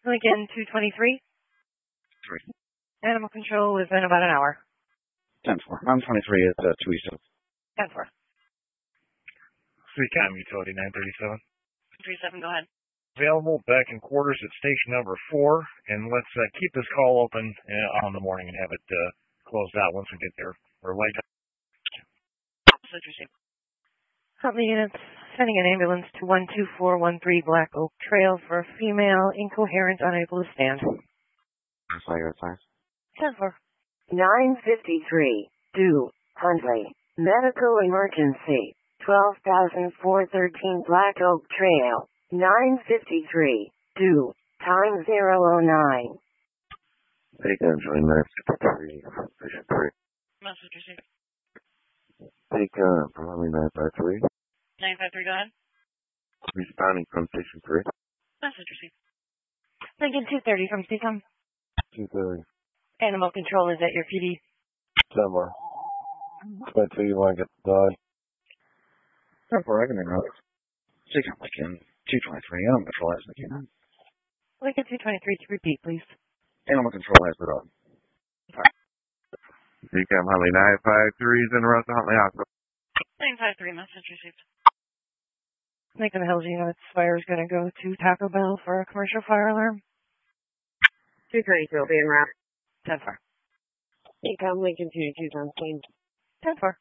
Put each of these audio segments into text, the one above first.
Lincoln 223. 3. Animal control within about an hour. 10-4. I'm 23 at 2 East. 10-4. Seacom Utility 937. 37, go ahead. Available back in quarters at station number 4, and let's keep this call open on the morning and have it closed out once we get there. Or late. Company units sending an ambulance to 12413 Black Oak Trail for a female incoherent, unable to stand. 10-4. 953, due, Huntley, medical emergency, 12,413 Black Oak Trail, 953, due, time 009. Beacon, join 953, station 3. Message received. Beacon, Palami 953. 953, go ahead. Responding from station 3. Message received. Lincoln 230 from CCOM. 230. Animal control is at your PD. 10-4. 22, you want to get the dog? 10-4, I can interrupt. Seacom Lincoln 223. Animal control has the canine. Lincoln 223 to repeat, please. Animal control has the dog. Beacon, Huntley 953 is in Russell Huntley Hospital. 953, message received. Lincoln Hills units, fire is going to go to Taco Bell for a commercial fire alarm. 232 will be en route. 10-4. Beacon, Lincoln 222 on scene. 10-4.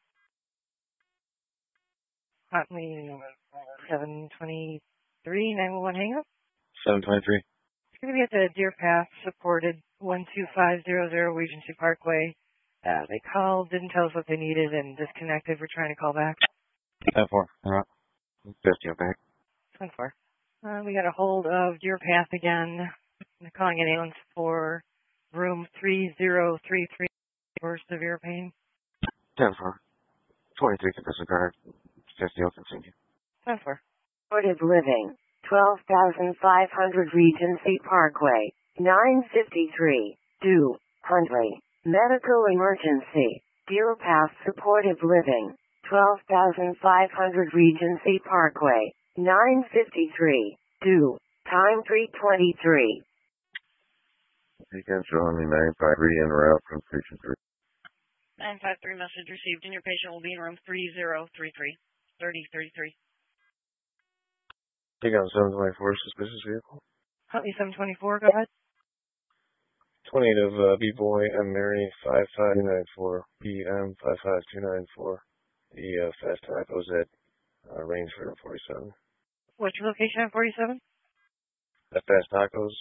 Huntley 723, 911 hang up. 723. It's going to be at the Deer Path supported 12500 Regency Parkway. They called, didn't tell us what they needed, and disconnected. We're trying to call back. 10-4, alright. 50, back. 10-4. We got a hold of Deer Path again. They're calling an ambulance for room 3033 for severe pain. 10-4. 23 can disregard. 50 will continue. 10-4. Supported living, 12,500 Regency Parkway, 953, due, Huntley, medical emergency, Deer Path supportive living, 12,500 Regency Parkway, 953, due, time 323. Beacon, Huntley 953 en route from station 3. 953 message received, and your patient will be in room 3033. 3033. Beacon 724, suspicious vehicle. Huntley 724, go ahead. 28 of B-Boy and Mary 55294, PM 55294. The fast tacos at range for 47. What's your location at 47? At fast tacos.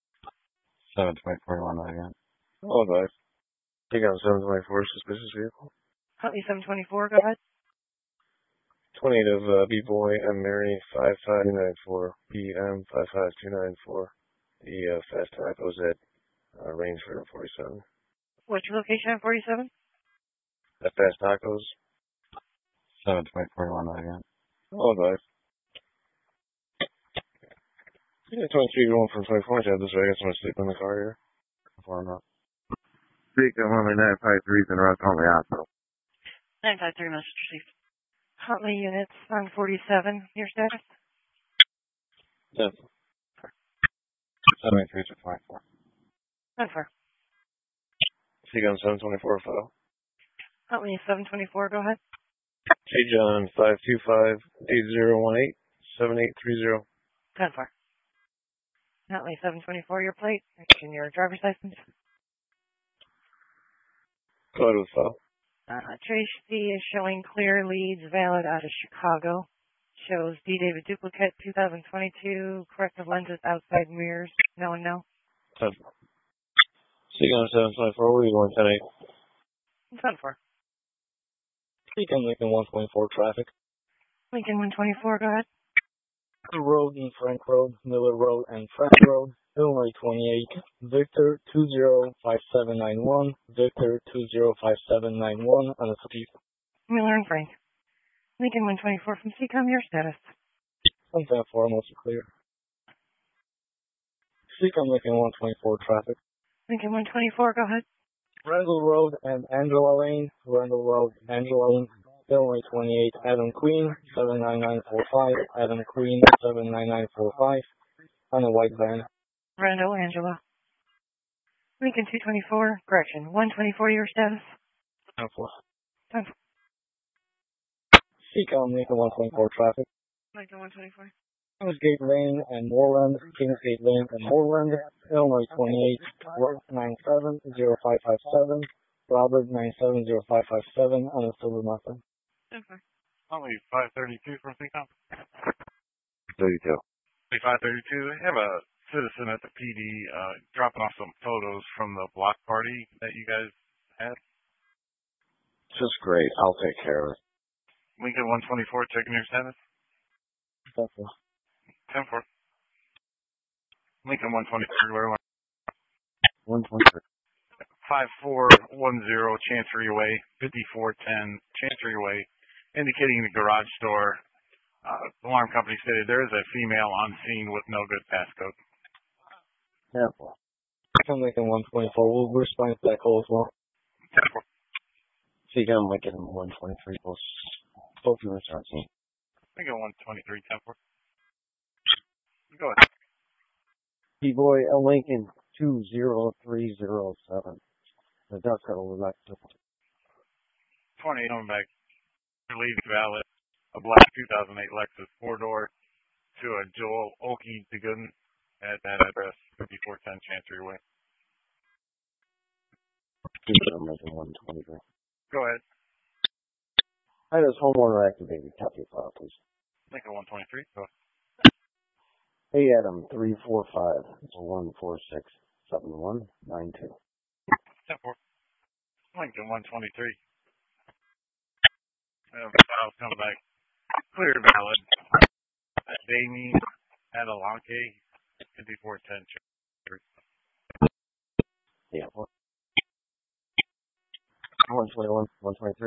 724 again. Oh, nice. Beacon 724, suspicious vehicle. Huntley 724, go ahead. 28 of B-Boy and Mary 55294, PM 55294. The fast tacos at range for 47. What's your location at 47? At fast tacos. 724 again. Oh, nice. Yeah, 23 going from 24 to this way. I guess I'm going to sleep in the car here. Before I'm out. Beacon, Huntley 953 is in Russell Huntley Hospital. 953 message received. Huntley units on 47, your status? 10. 783 to 24. 10-4. Beacon 724 file. Huntley 724, go ahead. Hey John, 525-8018, 7830. 10-4. Huntley 724, your plate, and your driver's license. Go ahead with file. Tracy is showing clear leads valid out of Chicago. Shows D. David duplicate 2022, corrective lenses outside mirrors. No and no. 10. Beacon 724, where are you going 10-8? 10-4. Beacon Lincoln 124 traffic. Lincoln 124, go ahead. Road and Frank Road, Miller Road and Frank Road, Illinois 28, Victor 205791, Victor 205791 on the speed. Miller and Frank. Lincoln 124 from CCOM, your status. 174, mostly clear. CCOM Lincoln 124 traffic. Lincoln 124, go ahead. Randall Road and Angela Lane, Randall Road, Angela Lane, Illinois 28, Adam Queen, 79945, Adam Queen, 79945, on a white van. Randall, Angela. Lincoln 224, correction, 124 your status. 10-4. 10-4. Seacom, Lincoln 124 traffic. Lincoln 124. Kingsgate Lane and Moreland, Kingsgate Lane and Moreland, Illinois 28, 970557, Robert 970557, on a silver muffin. 10-4. Only 532 from Seacom. 32. 532. I have a citizen at the PD dropping off some photos from the block party that you guys had. Just great. I'll take care of it. Lincoln 124, checking your status. 10-4. 10-4. Lincoln 123, where am I? 123. 5410 Chancery Way, 5410 Chancery Way, indicating the garage door. Alarm company stated there is a female on scene with no good passcode. 10-4. Lincoln 124, we'll respond to that call as well. 10-4. Seacom, Lincoln 123, both units are on scene. Lincoln 123, 10-4. Go ahead. P-Boy, Lincoln 20307. The dust settle electric. 28 on back. Leads valid. A black 2008 Lexus 4-door to a Joel Okie DeGooden at that address, 5410 Chancery Way. Seacom, Lincoln 123. Go ahead. Hi, this homeowner activated. Copy file, please. Lincoln 123. Go ahead. Hey, Adam, 345-146-7192. 10-4. Lincoln 123. Files come back. Clear valid. Damien Adelanke, 5410 Chancery. Yeah. 121, 123.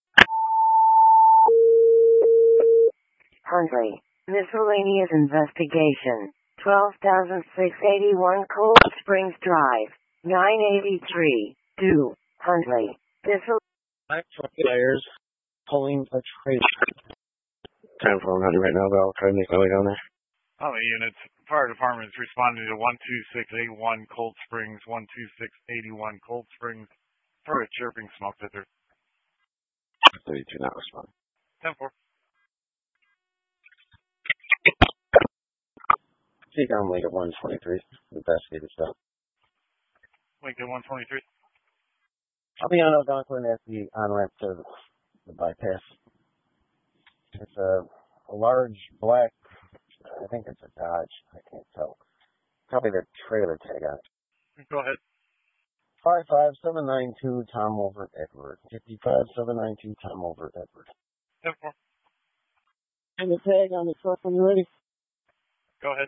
Hundley. Miscellaneous investigation. 12,681 Cold Springs Drive. 983. Do. Hundley. Black truck players pulling a trailer. Time for 100 right now, but I'll try to make my way down there. All the units, fire department is responding to 12681 Cold Springs, 12681 Cold Springs for a chirping smoke detector. 32 not responding. 10-4. Seacom, Lincoln 123. Investigated stuff. Lincoln 123. I'll be on Algonquin at the on-ramp to the bypass. It's a large black, I think it's a Dodge, I can't tell. Probably the trailer tag on it. Go ahead. 55792 Tom over Edward. 55792 Tom over Edward. 10-4. And the tag on the truck when you're ready. Go ahead.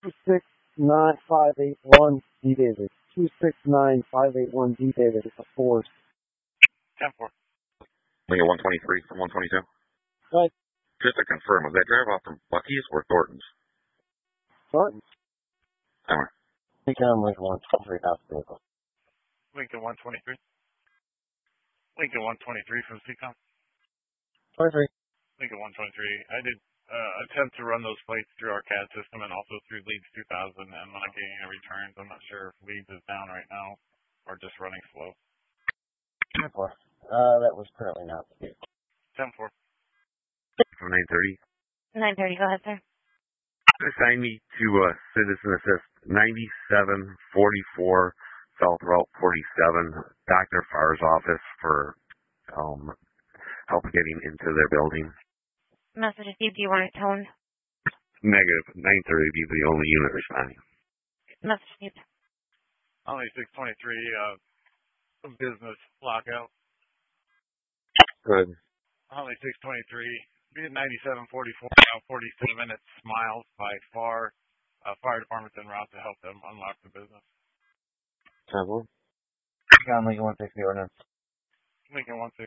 269581 D David. 269581 D David. It's a Ford. 10-4. Lincoln 123 from 122. Right. Just to confirm, was that drive off from Bucky's or Thornton's? Thornton's. Hammer. Seacom, Lincoln 123 out the vehicle. Lincoln 123. Lincoln 123 from Seacom. 23. Lincoln 123. I did attempt to run those plates through our CAD system and also through Leads 2000, and I'm not getting any returns. I'm not sure if Leads is down right now or just running slow. 10-4. That was currently not the vehicle. 10-4. From 930. 930, go ahead, sir. Assign me to Citizen Assist 9744 South Route 47, Dr. Farr's office for help getting into their building. Message received. Do you want it toned? Negative. 930 would be the only unit responding. Message received. Only 623, business lockout. Good. Only 623, be at 9744, now 47 minutes, Smiles by far. Fire department's en route to help them unlock the business. 10-4. Seacom, Lincoln 160 ordinance. Lincoln 160.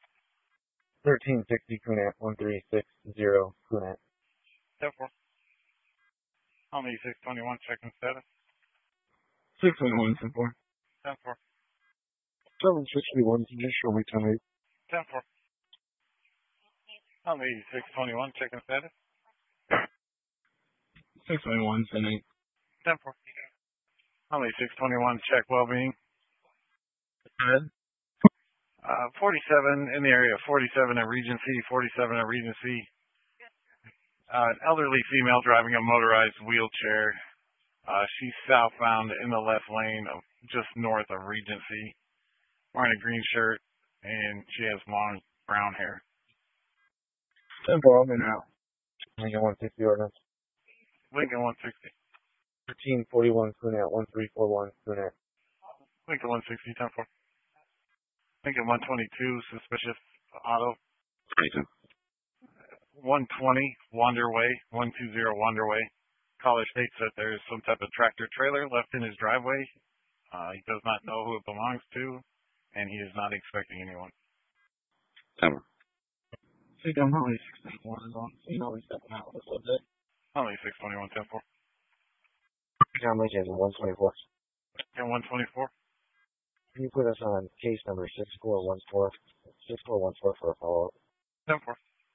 1360 Kunat 1360 Kunat. 10-4. Only 621, checking status. 611 10-4. 10-4. 761 can you show me 10-8? 10-4. Only 621, checking status. 621 10-8. 10-4. Huntley 621, check well-being. Good. 47 in the area, 47 at Regency, 47 at Regency. An elderly female driving a motorized wheelchair. She's southbound in the left lane, just north of Regency, wearing a green shirt, and she has long brown hair. 10-4, I'm in now. Lincoln 160 ordinance. Lincoln 160. 1341 Cunat 1341 Cunat. Lincoln 160, 10-4. Lincoln 122, suspicious auto. 22. 120, Wanderway, 120 Wanderway. Caller states that there's some type of tractor trailer left in his driveway. He does not know who it belongs to, and he is not expecting anyone. 10. I'm only 621 is on. You know he's stepping out with the subject. Only 621, 10-4. I'm Lincoln 124. And 124. Can you put us on case number 6414? 6414 for a follow-up. 10-4.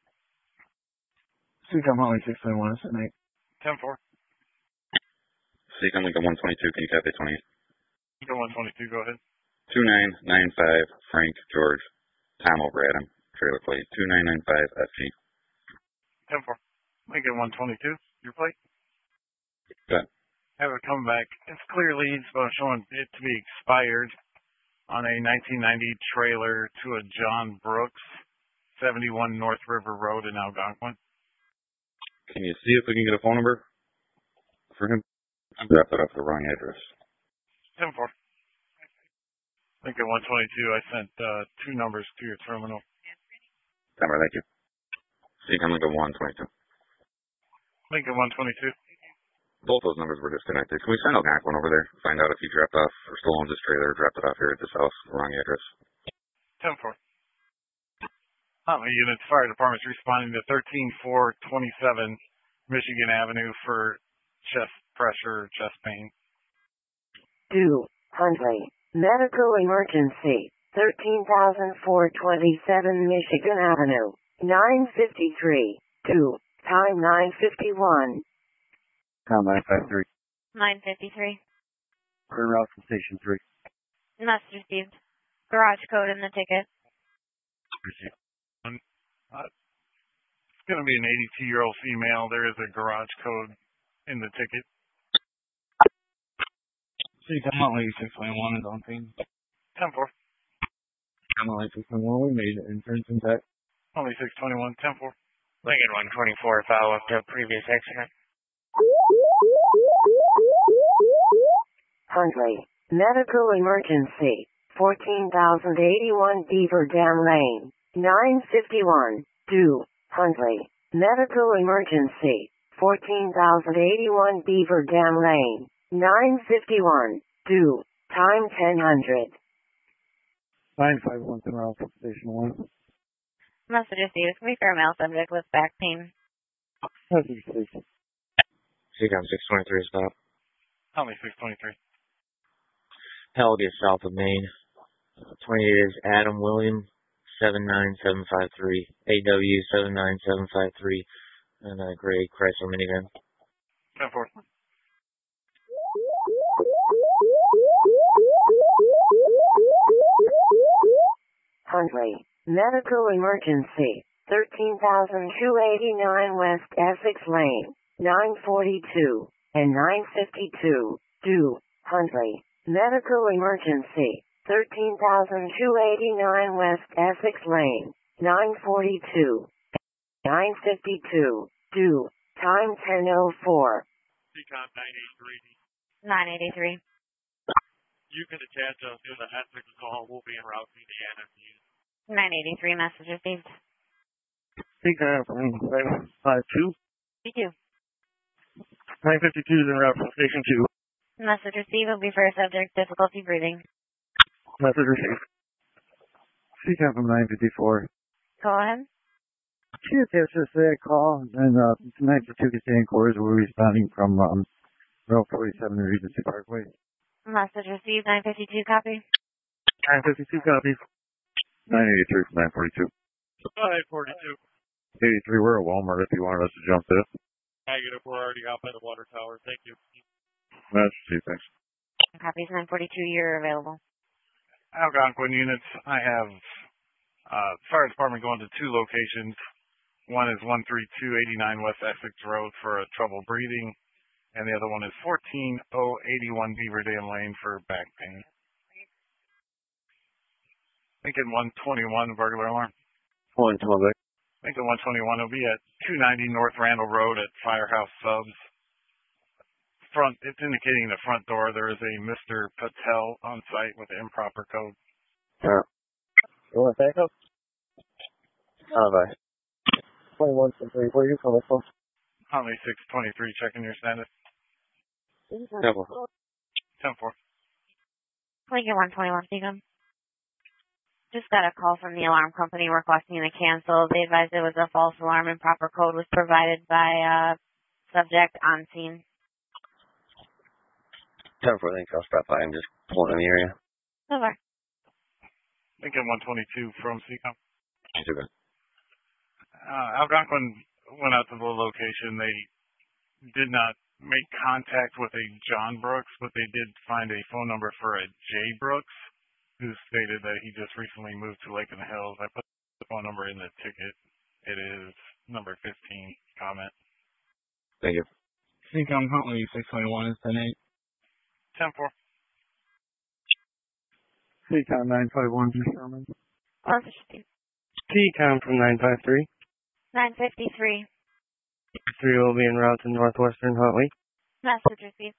I'm only 621 is at night. 10-4. Seacom Lincoln 122, can you copy 28? Lincoln 122, go ahead. 2995 Frank George Tom over Adam. Trailer plate 2995 FG. 10-4. Lincoln 122, your plate. Good. Have it come back. It's clear leads, but I'm showing it to be expired on a 1990 trailer to a John Brooks, 71 North River Road in Algonquin. Can you see if we can get a phone number for him? I dropped it off the wrong address. 10-4. Lincoln 122, I sent two numbers to your terminal. Number, thank you. Seacom Lincoln 122. Lincoln 122. Both those numbers were disconnected. Can we send Algonquin over there? Find out if he dropped off or still owns his trailer or dropped it off here at this house, the wrong address. 10-4. Huntley Units Fire Department's responding to 13427 Michigan Avenue for chest pressure, chest pain. 2. Huntley. Medical emergency. 13,427 Michigan Avenue. 953. 2. Time 9:51. Tom 953. 953. Clear route from station 3. Message received. Garage code in the ticket. Received. It's going to be an 82-year-old female. There is a garage code in the ticket. I'm only 621 is on scene. 10-4. I'm only 621. We made it. Insurance intact. Only 621, 10-4. Lincoln 124, follow up to a previous accident. Huntley. Medical emergency. 14,081 Beaver Dam Lane. 951. 2. Huntley. Medical emergency. 14,081 Beaver Dam Lane. 951. 2. Time 1000. 951 Route from station 1. Message received. Can we confirm male subject with back pain? Message received. Seacom 623 stop. Only 623. Helga south of Maine. 28 is Adam William 79753. AW 79753. And a gray Chrysler minivan. 10-4. Huntley. Medical emergency. 13,289 West Essex Lane. 942 and 952. 2. Huntley. Medical emergency. 13,289 West Essex Lane. 942. 952. 2. Time 10:04. Seacom 983. 983. You can attach us to the Essex call. We'll be en route to Indiana for you. 983. Message received. Seacom 952. 52. 952 is en route from station 2. Message received will be for subject difficulty breathing. Message received. Seacom from 954. Go ahead. Chief, yes, just a call, and tonight for 2 Castan Corps, we're responding from Route 47 Regency Parkway. Message received. 952. Copy. 952 copies. 983 from 942. 942. 83, we're at Walmart if you wanted us to jump this. Negative. We're already out by the water tower. Thank you. That's, thanks. copies. 942, you're available. Algonquin units, I have fire department going to two locations. One is 13289 West Essex Road for trouble breathing, and the other one is 14081 Beaver Dam Lane for back pain. Lincoln 121 burglar alarm. 112. Lincoln 121 will be at 290 North Randall Road at Firehouse Subs. It's indicating the front door. There is a Mr. Patel on site with the improper code. You want backup? Bye. 21 from 3. Where are you coming from? Huntley 623, checking your status. 10-4. 10-4. Lincoln 121, Seacom. Just got a call from the alarm company requesting to cancel. They advised it was a false alarm and proper code was provided by subject on scene. 10-4, thanks. I'll stop by. I'm just pulling in the area. Over. Lincoln 122 from Seacom. Thanks, okay. Algonquin went out to the location. They did not make contact with a John Brooks, but they did find a phone number for a Jay Brooks, who stated that he just recently moved to Lake in the Hills. I put the phone number in the ticket. It is number 15. Comment. Thank you. Seacom Huntley 621 is 10-8. 10-4. Seacom 951 from Sherman. Seacom from 953. 953. 3 will be en route to northwestern Huntley. Message received.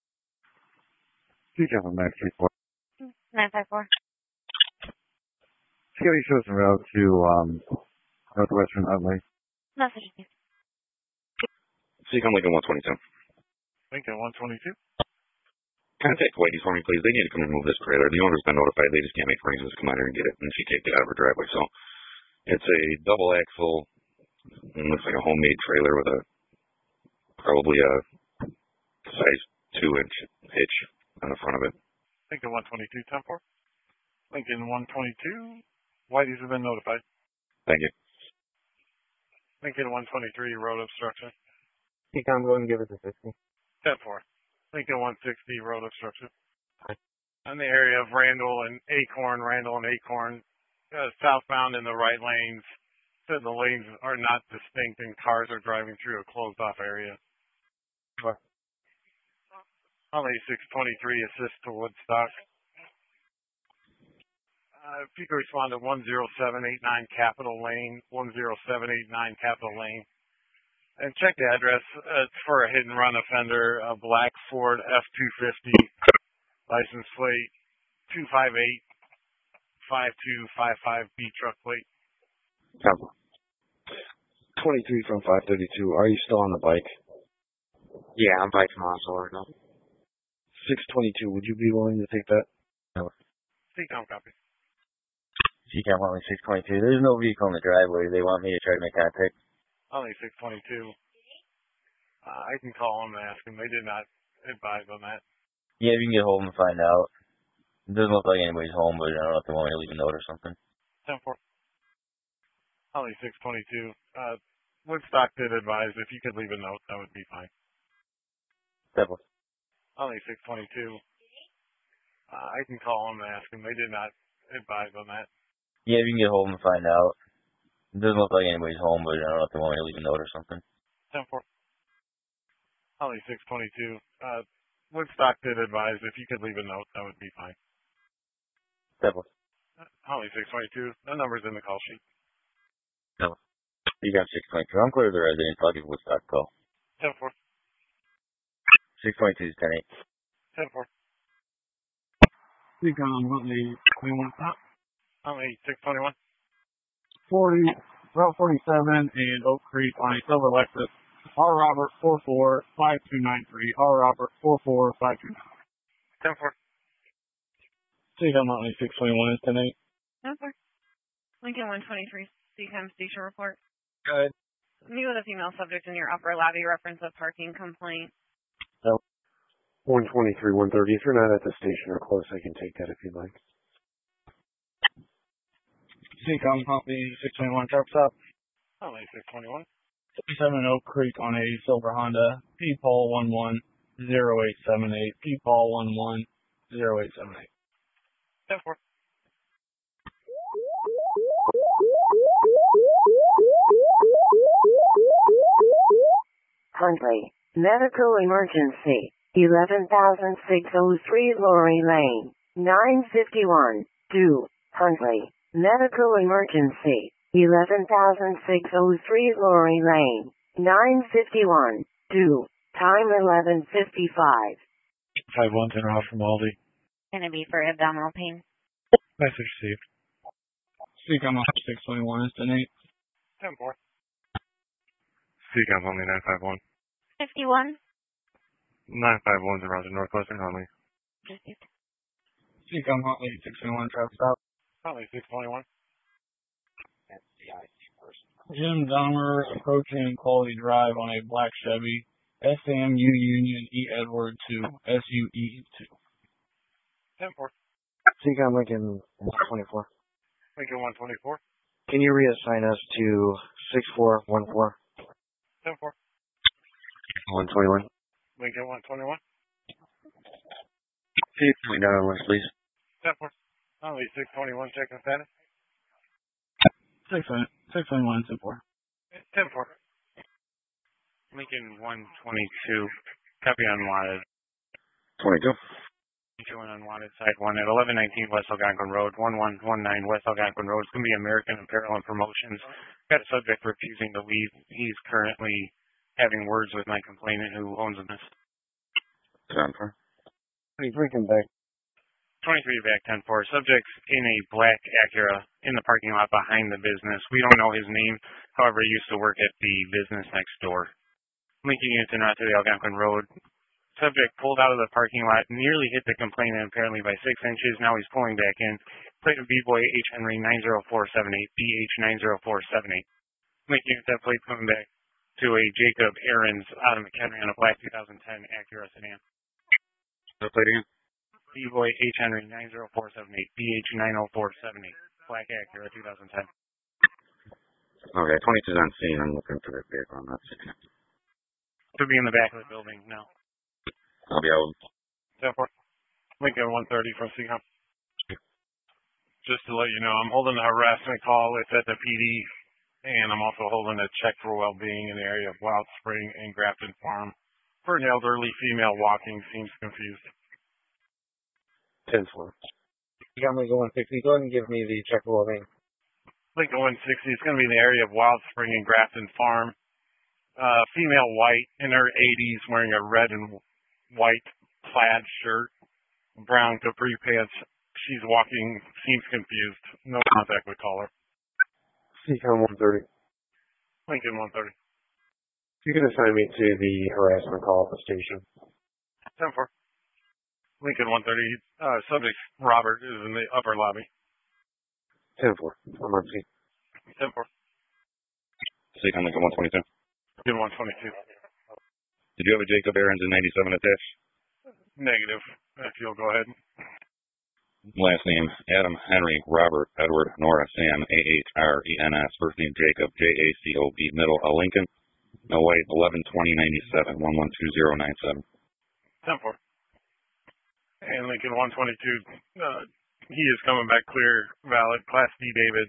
Seacom 934. 954. Security shows en route to northwestern Huntley. Message received. Seacom Lincoln 122. Lincoln 122. Contact Whitey for me, please. They need to come and move this trailer. The owner's been notified. They just can't make arrangements to come out here and get it, and she can't get out of her driveway. So it's a double axle. It looks like a homemade trailer with probably a size 2-inch hitch on the front of it. Lincoln 122, 10-4. Lincoln 122. Whitey's have been notified. Thank you. Lincoln 123, road obstruction. Seacom, go and give us a 60. 10-4. Lincoln 160, road obstruction. In the area of Randall and Acorn, southbound in the right lanes. Said the lanes are not distinct and cars are driving through a closed-off area. Huntley 623, assist to Woodstock. If you could respond to 10789 Capitol Lane, 10789 Capitol Lane. And check the address. It's for a hit-and-run offender, a black Ford F-250, license plate 258-5255 B truck plate. 23 from 532. Are you still on the bike? Yeah, I'm by tomorrow, so no. 622, would you be willing to take that? No. Seacom copy. Seacom only 622. There's no vehicle in the driveway. They want me to try to make contact. Only 622. I can call them and ask them. They did not advise on that. Yeah, if you can get hold of them and find out. It doesn't look like anybody's home, but I don't know if they want me to leave a note or something. 10-4. Only 622. Woodstock did advise if you could leave a note, that would be fine. 10-4. Only 622. I can call them and ask them. They did not advise on that. Yeah, if you can get hold of them and find out. It doesn't look like anybody's home, but I don't know if they want me to leave a note or something. 10-4. Only 622. Woodstock did advise if you could leave a note, that would be fine. 10-4. Only 622. The number's in the call sheet. 10-4. You got 622. I'm clear to the residence. I'll give Woodstock a call. 10-4. 622 is 10-8. 10-4. Seacom Huntley 21. Only 621. 40, Route 47 and Oak Creek on a silver Lexus. R. Robert 445293. R. Robert 44529. 10-4. Seacom Huntley 621 is 10-8. 10-4. Lincoln 123. Seacom station report. Go ahead. Meet with a female subject in your upper lobby, reference a parking complaint. 123, 130. If you're not at the station or close, I can take that if you'd like. Seacom Huntley 621 truck stop. Only 621. 57 Oak Creek on a silver Honda. P-Paul 110878. P-Paul 0878. 10-4. Huntley, medical emergency, 11,603 Lorry Lane, 951, due, Huntley, medical emergency, 11,603 Lorry Lane, 951, due, time 11:55. 5-1's in route from Aldi. Gonna be for abdominal pain. Message received. Seacom 621 is the 8. 10-4. Seacom's only 951. 51. 951's in route to Northwestern Huntley. Received. Seacom Huntley 621 traffic stop. Huntley 621. Jim Dahmer approaching Quality Drive on a black Chevy. SAMU Union E Edward 2 SUE 2. 10-4. Seacom Lincoln 124. Lincoln 124. Can you reassign us to 6414? 10-4. 121. Lincoln 121. Point down on list, please. 10-4. Huntley 621, checking status. 621 10-4. 10-4. Lincoln 122. Copy unwanted. 22. Showing unwanted side 1 at 1119 West Algonquin Road, 1119 West Algonquin Road. It's going to be American Apparel and Promotions. Got a subject refusing to leave. He's currently having words with my complainant who owns a business. 10-4. He's drinking back. 23 back 10-4. Subject's in a black Acura in the parking lot behind the business. We don't know his name. However, he used to work at the business next door. Linking units en route to the Algonquin Road. Subject pulled out of the parking lot, nearly hit the complainant apparently by 6 inches. Now he's pulling back in. Plate of B-Boy H. Henry 90478, BH 90478. Linking units that plate coming back to a Jacob Ahrens out of McHenry on a black 2010 Acura sedan. The plate again? B-Boy H. Henry 90478, BH 90478, black Acura 2010. Okay, 22's on scene. I'm looking for that vehicle. I'm not seeing it. Could be in the back of the building now. I'll be out. 10-4. Lincoln 130 from Seacom. Just to let you know, I'm holding a harassment call. It's at the PD, and I'm also holding a check for well-being in the area of Wild Spring and Grafton Farm for an elderly female walking. Seems confused. 10-4. Seacom Lincoln 160. Go ahead and give me the check for well-being. Lincoln 160 is going to be in the area of Wild Spring and Grafton Farm. Female white in her 80s wearing a red and white plaid shirt, brown capri pants. She's walking, seems confused. No contact with caller. Seacom 130. Lincoln 130. You can assign me to the harassment call at the station. 10-4. Lincoln 130. Subject Robert is in the upper lobby. 10-4. I'm on scene. 10-4. Seacom Lincoln 122. Lincoln 122. Did you have a Jacob Ahrens in 97 attached? Negative. If you'll go ahead. Last name, Adam Henry Robert Edward Nora Sam AHRENS. First name Jacob JACOB. Middle a Lincoln. No white 112097 112097. 10-4. And Lincoln 122. He is coming back clear, valid. Class D David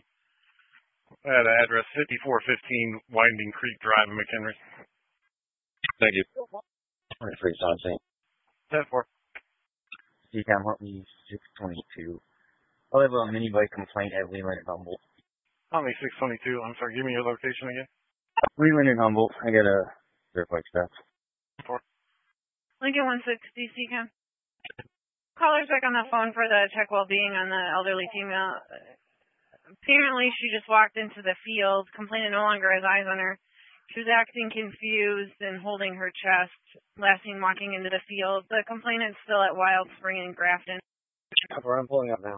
at address 5415 Winding Creek Drive in McHenry. Thank you. 23 on scene. 10-4. Seacom Huntley 622. I'll have a mini bike complaint at Leland and Humboldt. Huntley 622. I'm sorry, give me your location again. Leland and Humboldt. I got a dirt bike stop. 4. Lincoln 160, Seacom. Caller's back on the phone for the check well-being on the elderly female. Apparently, she just walked into the field. Complainant no longer has eyes on her. She was acting confused and holding her chest, last seen walking into the field. The complainant's still at Wild Spring in Grafton. I'm pulling up now.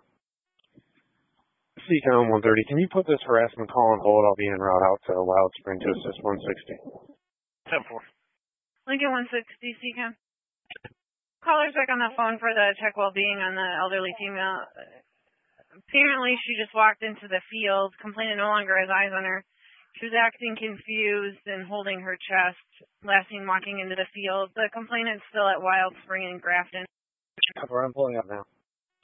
Seacom 130. Can you put this harassment call on hold? I'll be en route out to Wild Spring to assist 160. 10-4. Lincoln 160, Seacom. Caller's back on the phone for the check well-being on the elderly female. Apparently, she just walked into the field. Complainant no longer has eyes on her. She was acting confused and holding her chest, last seen walking into the field. The complainant's still at Wild Spring in Grafton. I'm pulling up now.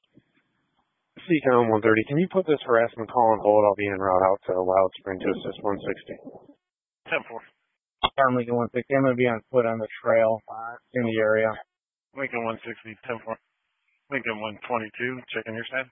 CCOM 130, can you put this harassment call on hold? I'll be en route out to Wild Spring to assist 160. 10-4. Farm Lincoln 160. I'm going to be on foot on the trail in the area. Lincoln 160, 10-4. Lincoln 122, checking your side.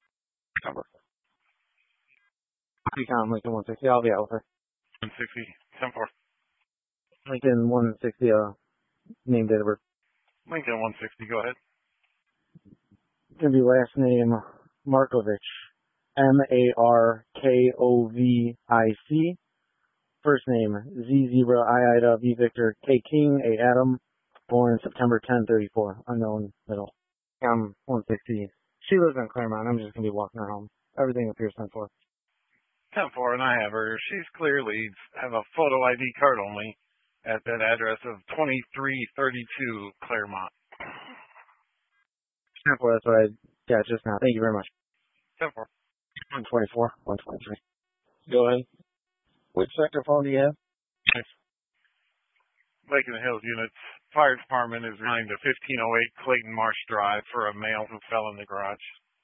CCOM Lincoln 160. I'll be out with her. 160, 10-4. Lincoln 160, name, date of birth. Lincoln 160, go ahead. Going to be last name Markovic. Markovic. First name Z Zebra I Ida V Victor K King A Adam. Born September 10/34. Unknown middle. 160. She lives in Claremont. I'm just going to be walking her home. Everything appears 10-4. 10-4, and I have her. She's clear leads. Have a photo ID card only at that address of 2332 Claremont. 10-4, that's what I got just now. Thank you very much. 10-4. 124, 123. Go ahead. Which sector phone do you have? Lake in the Hills units. Fire department is running to 1508 Clayton Marsh Drive for a male who fell in the garage.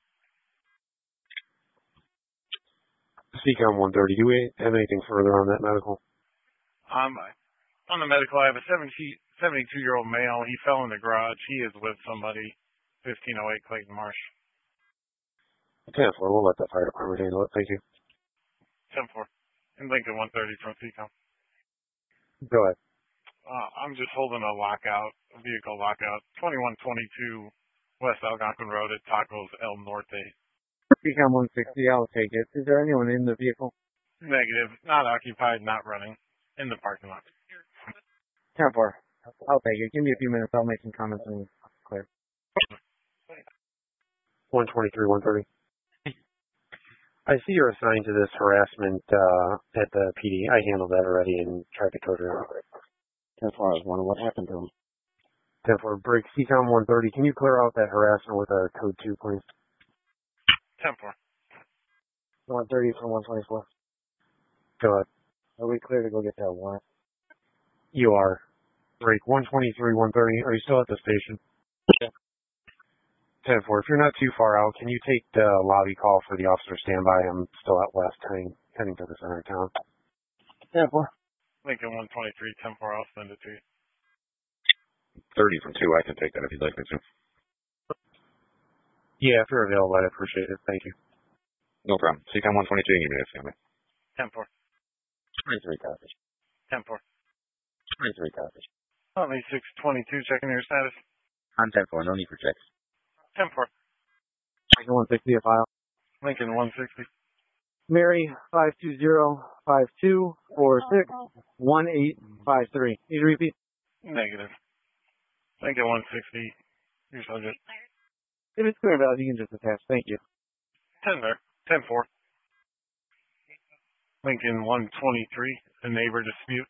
CCOM 130, do we have anything further on that medical? On the medical, I have a 72-year-old male. He fell in the garage. He is with somebody. 1508 Clayton Marsh. 10-4, we'll let the fire department handle it. Thank you. 10-4. And Lincoln 130 from CCOM. Go ahead. I'm just holding a vehicle lockout. 2122 West Algonquin Road at Tacos El Norte. CCOM 160, I'll take it. Is there anyone in the vehicle? Negative. Not occupied, not running. In the parking lot. 10-4. I'll take it. Give me a few minutes. I'll make some comments and clear. 123, 130. I see you're assigned to this harassment at the PD. I handled that already and tried to code it out. 10-4, I was wondering what happened to him. 10-4, break. CCOM 130, can you clear out that harassment with a code 2, please? 10-4. 130 from 124. Go ahead. Are we clear to go get that warrant? You are. Break. 123, 130. Are you still at the station? Yeah. 10-4. If you're not too far out, can you take the lobby call for the officer standby? I'm still out west heading to the center of town. 10-4. Lincoln 123, 10-4. I'll send it to you. 30 from 2. I can take that if you'd like me to. Yeah, if you're available, I'd appreciate it. Thank you. No problem. CCOM 122, give me that family. 10-4. 23 copies. 10-4. 23 copies. Only 622, checking your status. I'm 10-4, no need for checks. 10-4. Lincoln 160 a file. Lincoln 160. Mary 520-5246-1853. Need to repeat? Negative. Lincoln 160. Your subject. If it's clear about, you can just attach. Thank you. 10-4. Lincoln 123. A neighbor dispute.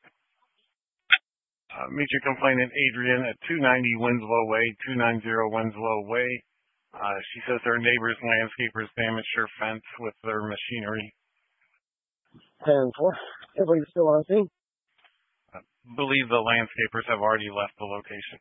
Meet your complainant Adrian at 290 Winslow Way, 290 Winslow Way. She says her neighbor's landscapers damaged her fence with their machinery. 10-4. Everybody's still on scene? I believe the landscapers have already left the location.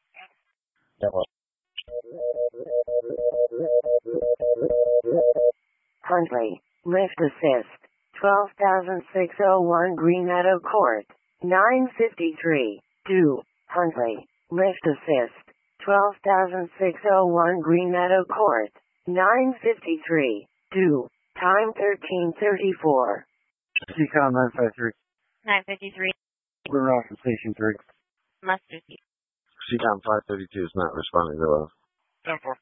Huntley, lift assist, 12,601 Green Meadow Court, 953, do, Huntley, lift assist, 12,601 Green Meadow Court, 953, do, time 13:34. CCOM 953. 953. We're off from Station 3. Mustard seed. CCOM 532 is not responding to us. 10-4.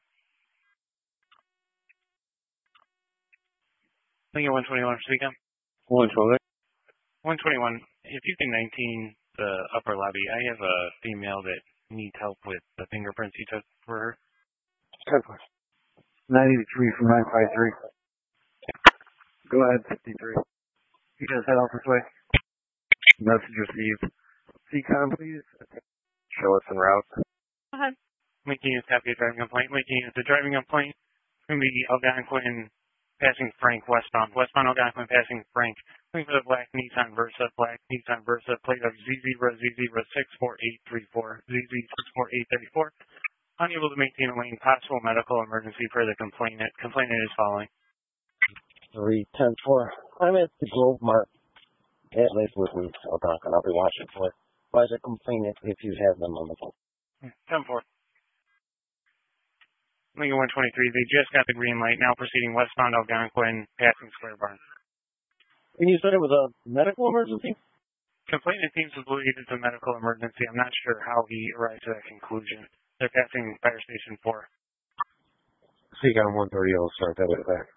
Lincoln 121, CCOM. 120. 121, if you can 19 the upper lobby, I have a female that needs help with the fingerprints you took for her. 10-4. 983 from 953. Go ahead, 53. You guys head off this way. Message received. CCOM, please. Show us en route. Go ahead. Lincoln is happy driving complaint. Lincoln is the driving complaint. It's going to be Algonquin passing Frank westbound. Westbound Algonquin passing Frank. Looking for the black Nissan Versa. Black Nissan Versa. Plate of Z0 Z064834. ZZ64834. Unable to maintain a lane. Possible medical emergency per the complainant. Complainant is following. 310-4. I'm at the Grove Mart at Lakewood in Algonquin. I'll be watching for it. Advise a complainant if you have them on the phone. 10-4. Lincoln 123, they just got the green light, now proceeding westbound Algonquin, passing Square Barn. And you said it was a medical emergency? Complainant seems to believe it's a medical emergency. I'm not sure how he arrived at that conclusion. They're passing Fire Station 4. Seacom 130 will start that way back.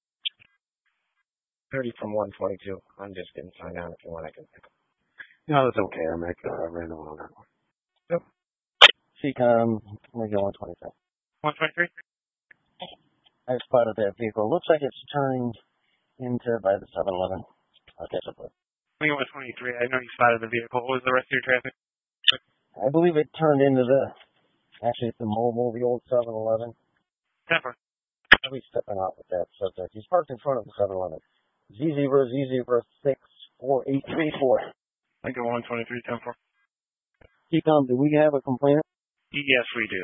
30 from 122. I'm just getting signed on. If you want, I can pick up. No, that's okay. I might random on that one. Yep. CCOM, Lincoln 127. 123? I spotted that vehicle. Looks like it's turning into by the 7-Eleven. I'll catch up with it. Lincoln 123, I know you spotted the vehicle. What was the rest of your traffic? I believe it turned into actually it's the mobile, the old 7-Eleven. 10-4. I'll be stepping out with that subject. He's parked in front of the 7-Eleven. Z0Z064834. Lincoln 123, 10-4. CCOM, do we have a complainant? Yes, we do.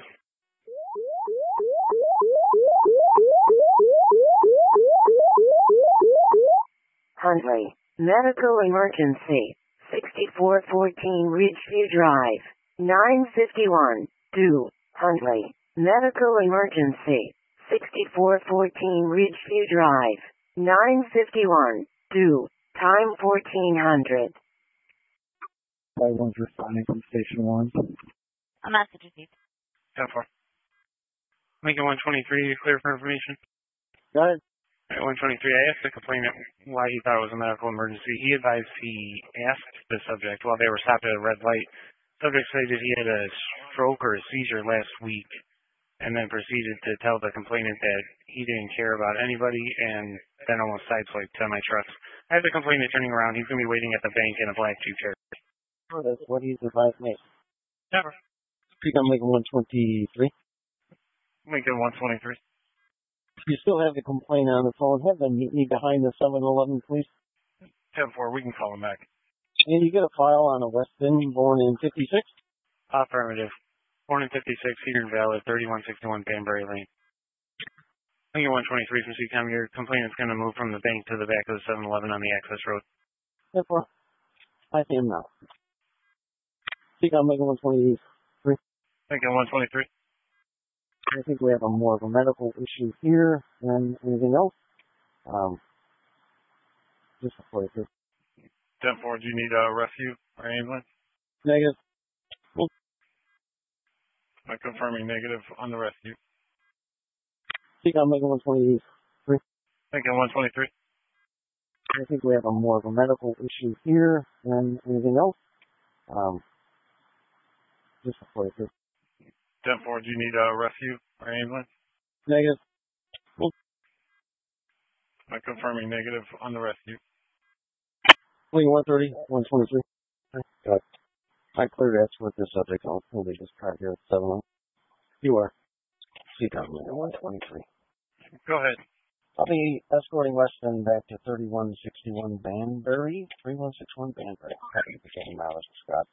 Huntley, medical emergency, 6414 Ridgeview Drive, 951, due, Huntley, medical emergency, 6414 Ridgeview Drive, 951, due, time 1400. By one's responding from Station 1. A message received. 10-4. Lincoln 123, clear for information. Go ahead. 123, I asked the complainant why he thought it was a medical emergency. He advised he asked the subject while they were stopped at a red light. Subject stated he had a stroke or a seizure last week and then proceeded to tell the complainant that he didn't care about anybody and then almost sideswiped semi-trucks. I have the complainant turning around. He's going to be waiting at the bank in a black Jeep Cherokee. Oh, that's what he's advised me. Never. CCOM Lincoln 123. Lincoln 123. You still have the complaint on the phone. Have them meet me behind the 7-Eleven, please. 10-4, we can call him back. And you get a file on a Weston born in 56? Affirmative. Born in 56, Cedar Valley, 3161 Banbury Lane. Lincoln 123 from CCOM, your complainant's going to move from the bank to the back of the 7-Eleven on the access road. Therefore, I see him now. CCOM Lincoln 123. Lincoln 123. I think we have more of a medical issue here than anything else. Just before I do. 10-4, do you need a rescue or ambulance? Negative. I'm confirming negative on the rescue. CCOM Lincoln 123. Lincoln 123. I think we have more of a medical issue here than anything else. Just before I do. 10-4, do you need a rescue or ambulance? Negative. I'm confirming negative on the rescue. Lincoln 130, 123. Got it. I cleared that's with the subject. I'll probably just try here at 7. You are. CCOM Lincoln 123. Go ahead. I'll be escorting Weston back to 3161 Banbury. 3161 Banbury. Happy to be getting mileage. Scott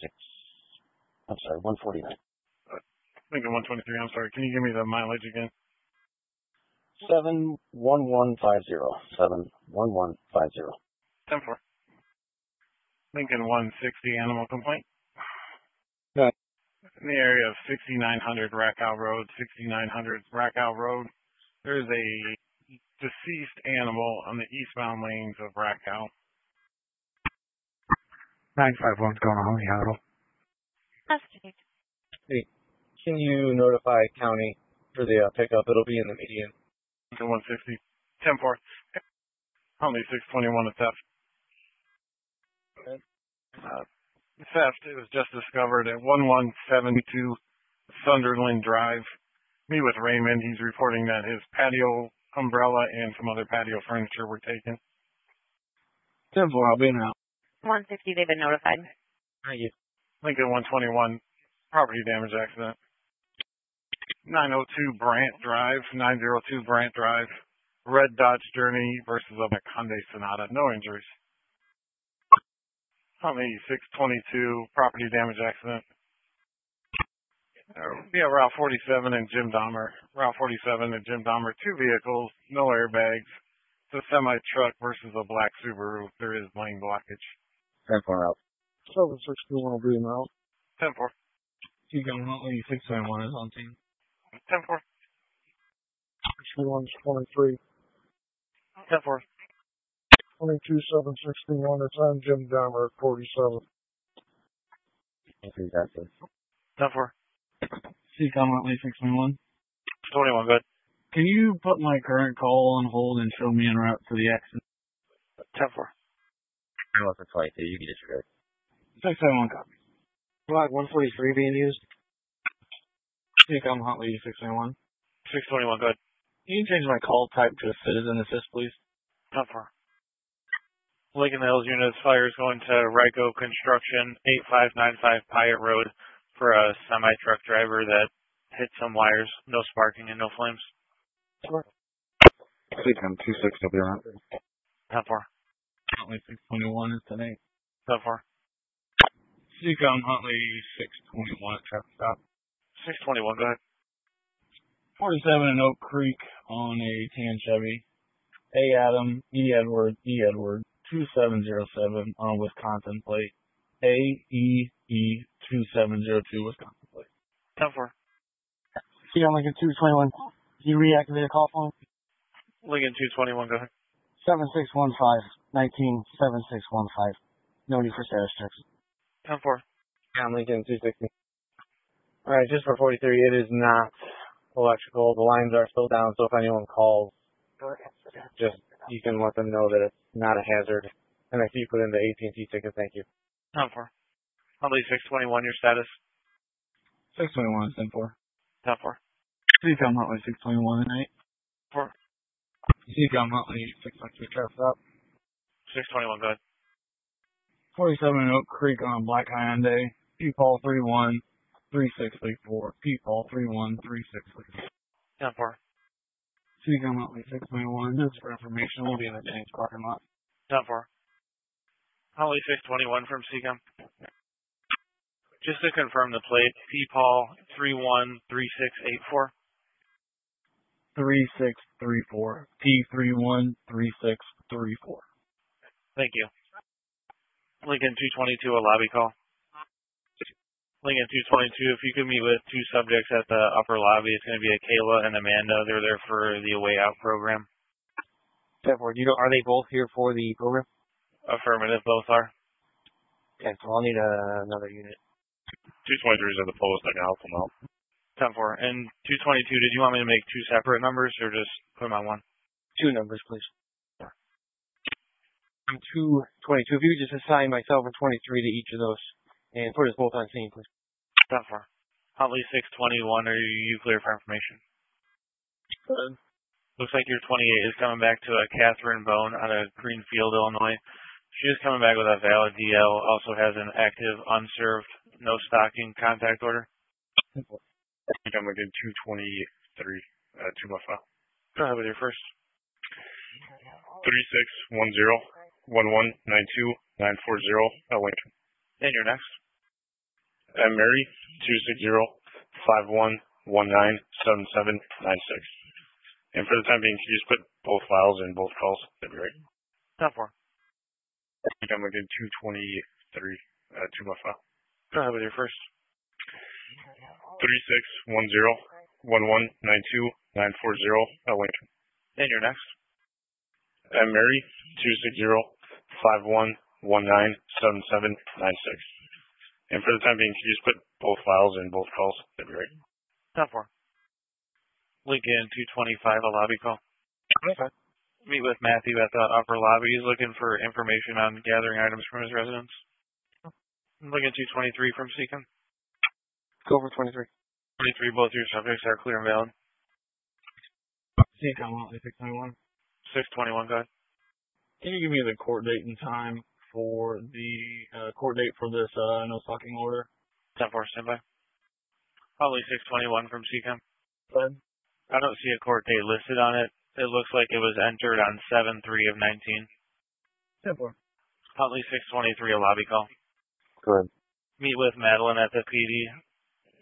149. Lincoln 123, I'm sorry. Can you give me the mileage again? 71150. 71150. 10-4. Lincoln 160, animal complaint. Go ahead. In the area of 6900 Rackow Road, 6900 Rackow Road, there is a deceased animal on the eastbound lanes of Rackow. 951's going on the auto. Message received. Hey, can you notify county for the pickup? It'll be in the median. Lincoln 160, 10-4. Only 621 of theft. Theft, it was just discovered at 1172 Sunderland Drive. Me with Raymond, he's reporting that his patio umbrella and some other patio furniture were taken. 10-4, I'll be in out. 160, they've been notified. Thank you. Lincoln 121, property damage accident. 902 Brant Drive, 902 Brant Drive, red Dodge Journey versus a Hyundai Sonata. No injuries. On the 622 property damage accident. Yeah, Route 47 and Jim Dahmer. Route 47 and Jim Dahmer. 2 vehicles, no airbags. It's a semi-truck versus a black Subaru. There is lane blockage. 10-4 route. 761 Green Route. 10-4. Seacom Huntley 691 is on scene. 10-4. 6123. 10-4. 22761 is on Jim Dahmer 47. 10-4. Seacom Huntley 691. 21, good. Can you put my current call on hold and show me en route to the accident? 10-4. No, it's a 22. You can disregard. 671 copy. Flag 143 being used. Seacom Huntley 691. 621, good. Can you change my call type to a citizen assist, please? 10-4. Lincoln Hills units, fires going to Ryko Construction, 8595 Pyatt Road for a semi-truck driver that hit some wires. No sparking and no flames. Seacom 26 will be on. 10-4. Huntley 621 is today. 10-4. Seacom Huntley 621 traffic stop. 621, go ahead. 47 in Oak Creek on a tan Chevy. A. Adam, E. Edward, 2707 on a Wisconsin plate. AEE 2702 Wisconsin plate. 10-4. Seacom Lincoln 221. Can you reactivate a call phone? Lincoln 221, go ahead. 7615 197615. No need for status checks. 10-4. Yeah, Lincoln 260. Alright, just for 43, it is not electrical. The lines are still down, so if anyone calls, just, you can let them know that it's not a hazard. And if you put in the AT&T ticket, thank you. 10-4. Huntley 621, your status? 621 is 10-4. 10-4. Seacom Huntley 621 and 4. 8. Seacom Huntley 613 traffic stop. 621, go ahead. 47 in Oak Creek on Black Hyundai. P-Paul 313634. P-Paul 313634. 10-4. Seacom Huntley 621. Just for information, we'll be in the James parking lot. 10-4. Huntley 621 from Seacom. Just to confirm the plate, P-Paul 313684. 3634. P313634. Thank you. Lincoln 222, a lobby call. Lincoln 222, if you could meet with 2 subjects at the upper lobby, it's going to be a Kayla and Amanda. They're there for the Away Out program. 10-4. Are they both here for the program? Affirmative, both are. Okay, so I'll need another unit. 223 is at the post. I can help them out. 10-4. And 222, did you want me to make 2 separate numbers or just put them on one? 2 numbers, please. I'm 222. If you could just assign myself and 23 to each of those and put us both on scene, please. 10-4. Huntley 621, are you clear for information? Good. Looks like your 28 is coming back to a Catherine Bone out of Greenfield, Illinois. She is coming back with a valid DL, also has an active, unserved, no stocking contact order. I'm going to 223, 2 my file. Go ahead with your first. 3610-1192-940, Lincoln. And your next. And Mary, 260-5119-7796. And for the time being, can you just put both files in both calls? That'd be great. 10-4. I'm going to 223, 2 my file. Go ahead with your first. 3610-1192-940, Lincoln. And your next. And Mary, 260-5119-7796. And for the time being, can you just put both files in both calls? That'd be great. 10-4. Lincoln 225, a lobby call. Okay. Meet with Matthew at the upper lobby. He's looking for information on gathering items from his residence. Lincoln 223 from Seacom. Go for 23. 23, both your subjects are clear and valid. Seacom Huntley 621. 621, go ahead. Can you give me the court date and time for the court date for this no stocking order? 10-4, standby. Probably 621 from Seacom. Go ahead. I don't see a court date listed on it. It looks like it was entered on 7/3 of 19. 10-4. Huntley 623, a lobby call. Good. Meet with Madeline at the PD.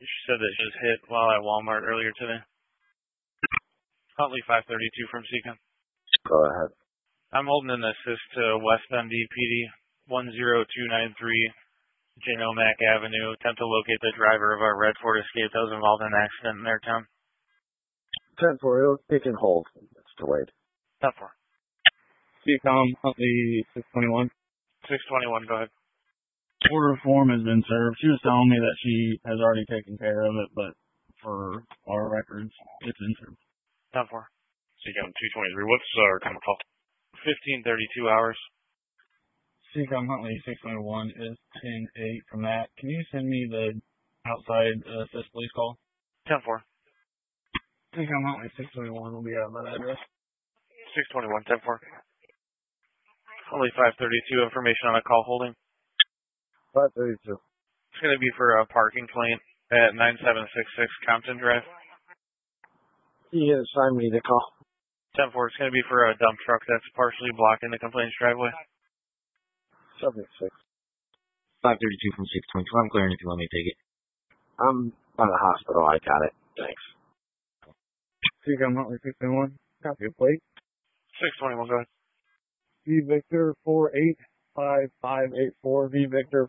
She said that she was hit while at Walmart earlier today. Huntley 532 from Seacom. Go ahead. I'm holding an assist to West MD PD 10293 Genomac Avenue. Attempt to locate the driver of our red Ford Escape that was involved in an accident in their town. 10-4, it can hold. It's delayed. 10-4. Seacom, Huntley 621. 621, go ahead. Order form has been served. She was telling me that she has already taken care of it, but for our records, it's been served. 10-4. Seacom 223. What's our time of call? 15:32 hours. Seacom Huntley 621 is 10-8 from that. Can you send me the outside assist police call? 10-4. Seacom Huntley 621 will be out of that address. 621, 10-4. Huntley 532, information on a call holding. 532. It's going to be for a parking complaint at 9766 Compton Drive. You can assign me the call. 10-4, it's going to be for a dump truck that's partially blocking the complaint's driveway. 76. 532 from 622. I'm clearing if you want me to take it. I'm by the hospital. I got it. Thanks. Seacom Huntley 621. Copy of plate. 621, go ahead. V Victor 485584. V Victor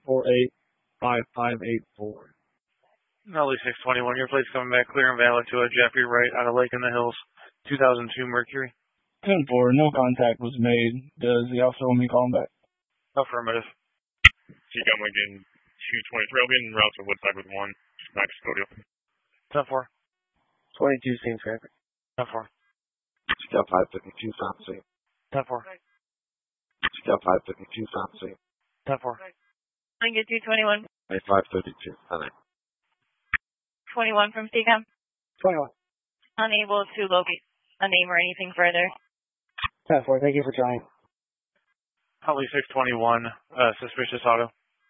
485584. Huntley 621, your plate's coming back clear and valid to a Jeffrey Wright out of Lake in the Hills, 2002 Mercury. 10-4, no contact was made. Does the officer want me to call him back? Affirmative. Seacom Lincoln 223. I'll be in route to Woodside with 1. Max Cody. 10-4. 22 same traffic. 10-4. Step 552 South Sea. 10-4. Step 552 South Sea. 10-4. Lincoln 221. 532. All right. 21 from Seacom. 21. Unable to locate a name or anything further. 10-4, thank you for trying. Huntley 621, suspicious auto.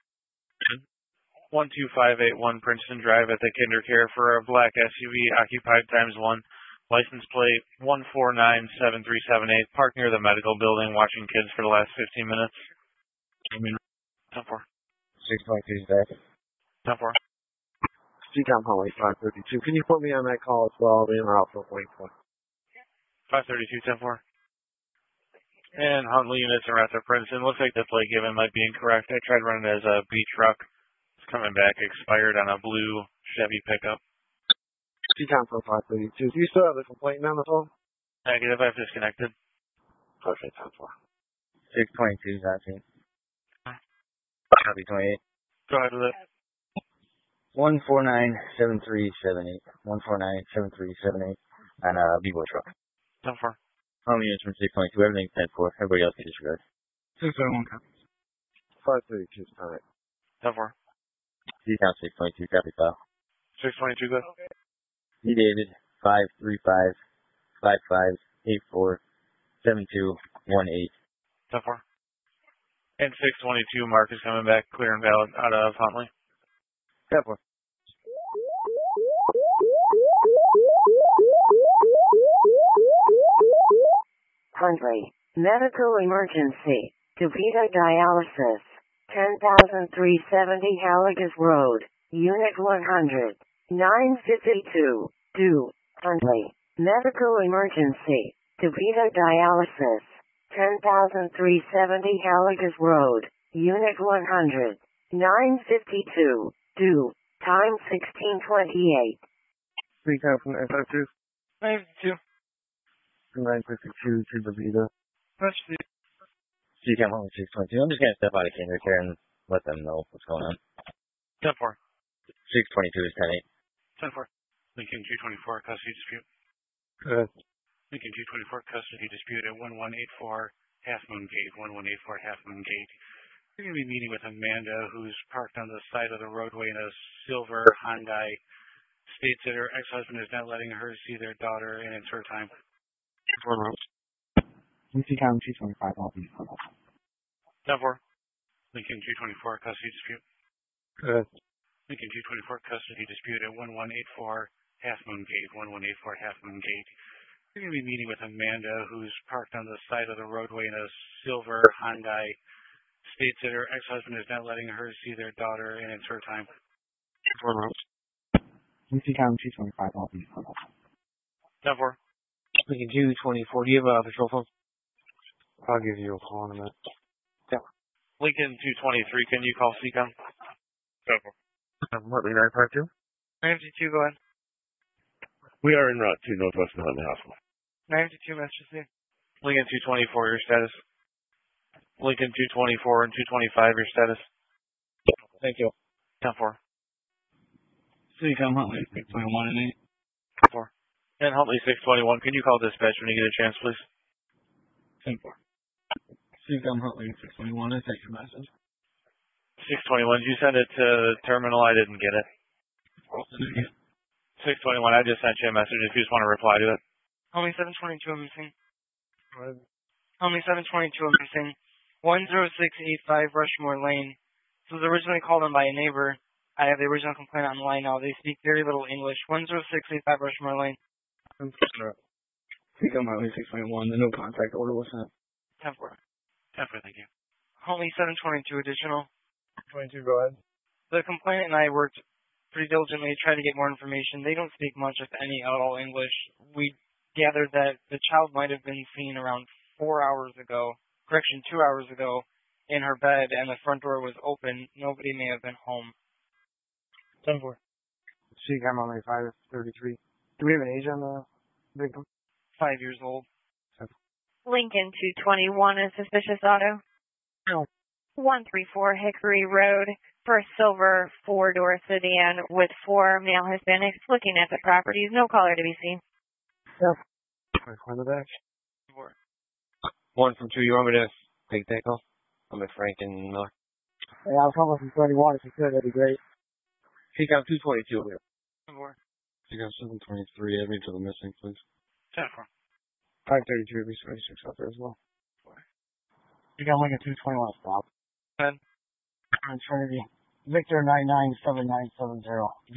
12581 Princeton Drive at the Kinder Care for a black SUV occupied ×1. License plate 1497378. Parked near the medical building watching kids for the last 15 minutes. 10-4. 622 back. 10-4. Seacom Huntley 532. Can you put me on that call as well? I'll be in route for 44. 532, 10-4. And Huntley units are at the Princeton. Looks like the plate given might be incorrect. I tried running it as a B truck. It's coming back expired on a blue Chevy pickup. Seacom for 532. Do you still have the complaint on the phone? Negative, I've disconnected. Okay, 10-4. 622 is actually. Copy 28. Go ahead with it. 1497378. 1497378 on a B-Boy truck. 10-4. How many units from 622? Everything's 10-4. Everybody else can disregard. 671 copy. 532 is fine. 10-4. Seacom 622. Copy file. 622, good. D. David 53555847218. 10-4. And 622, Mark is coming back clear and valid out of Huntley. 10-4. Huntley, medical emergency, DeVita dialysis, 10,370 Halligas Road, Unit 100, 952, do, Huntley, medical emergency, DeVita dialysis, 10,370 Halligas Road, Unit 100, 952, do, time 1628. Seacom from 952. 952. 952 to DeVita. That's the Seacom only 622. I'm just going to step out of Kinder Care and let them know what's going on. 10-4. 622 is 10-4. Lincoln 224, custody dispute. Good. Lincoln 224, custody dispute at 1184 Half Moon Gate, 1184 Half Moon Gate. You're going to be meeting with Amanda, who's parked on the side of the roadway in a silver Hyundai. States that her ex-husband is not letting her see their daughter, and it's her time. Seacom 225, I'll be 10-4. Lincoln 224, custody dispute. Good. Lincoln 224, custody dispute at 1184 Half Moon Gate, 1184 Half Moon Gate. You're going to be meeting with Amanda, who's parked on the side of the roadway in a silver Hyundai. States that her ex-husband is not letting her see their daughter, and it's her time. CCOM 225 Northeast. 10-4. Lincoln 224. Do you have a patrol phone? I'll give you a call in a minute. Yeah. Lincoln 223, can you call CCOM? 10-4. Hartley 952. 952, go ahead. We are en route to Northwest Huntley Hospital. 952, Master C. Lincoln 224, your status. Lincoln 224 and 225, your status. Thank you. 10-4. CCOM Huntley 621 and 8. 4. And Huntley 621, can you call dispatch when you get a chance, please? 10-4. CCOM Huntley 621, I take your message. 621, did you send it to terminal? I didn't get it. 621, I just sent you a message if you just want to reply to it. Homie 722, I'm missing. Homie 722, I'm missing. 10685 Rushmore Lane. This was originally called in by a neighbor. I have the original complaint on the line now. They speak very little English. 10685 Rushmore Lane. CCOM Huntley 621, the no contact order was sent. 10-4. 10-4, thank you. Homie 722 additional. 22, go ahead. The complainant and I worked pretty diligently to try to get more information. They don't speak much, if any, at all English. We gathered that the child might have been seen around 4 hours ago, 2 hours ago, in her bed, and the front door was open. Nobody may have been home. 10-4. CCOM Huntley 533. Do we have an age on the victim? 5 years old. Lincoln 221, a suspicious auto. No. 134 Hickory Road for a silver 4-door sedan with 4 male Hispanics looking at the properties. No caller to be seen. Yep. On the back. 4. 1 from 2. You want me to take that call? I'm at Frank and Miller. Yeah, I'll come up from 31 if you could. That'd be great. CCOM 222 here. 4. CCOM 723, add me to the missing, please. 10-4. 533, at least 26 out there as well. CCOM Lincoln 221 stop. Go ahead. Trinity. Victor 997970.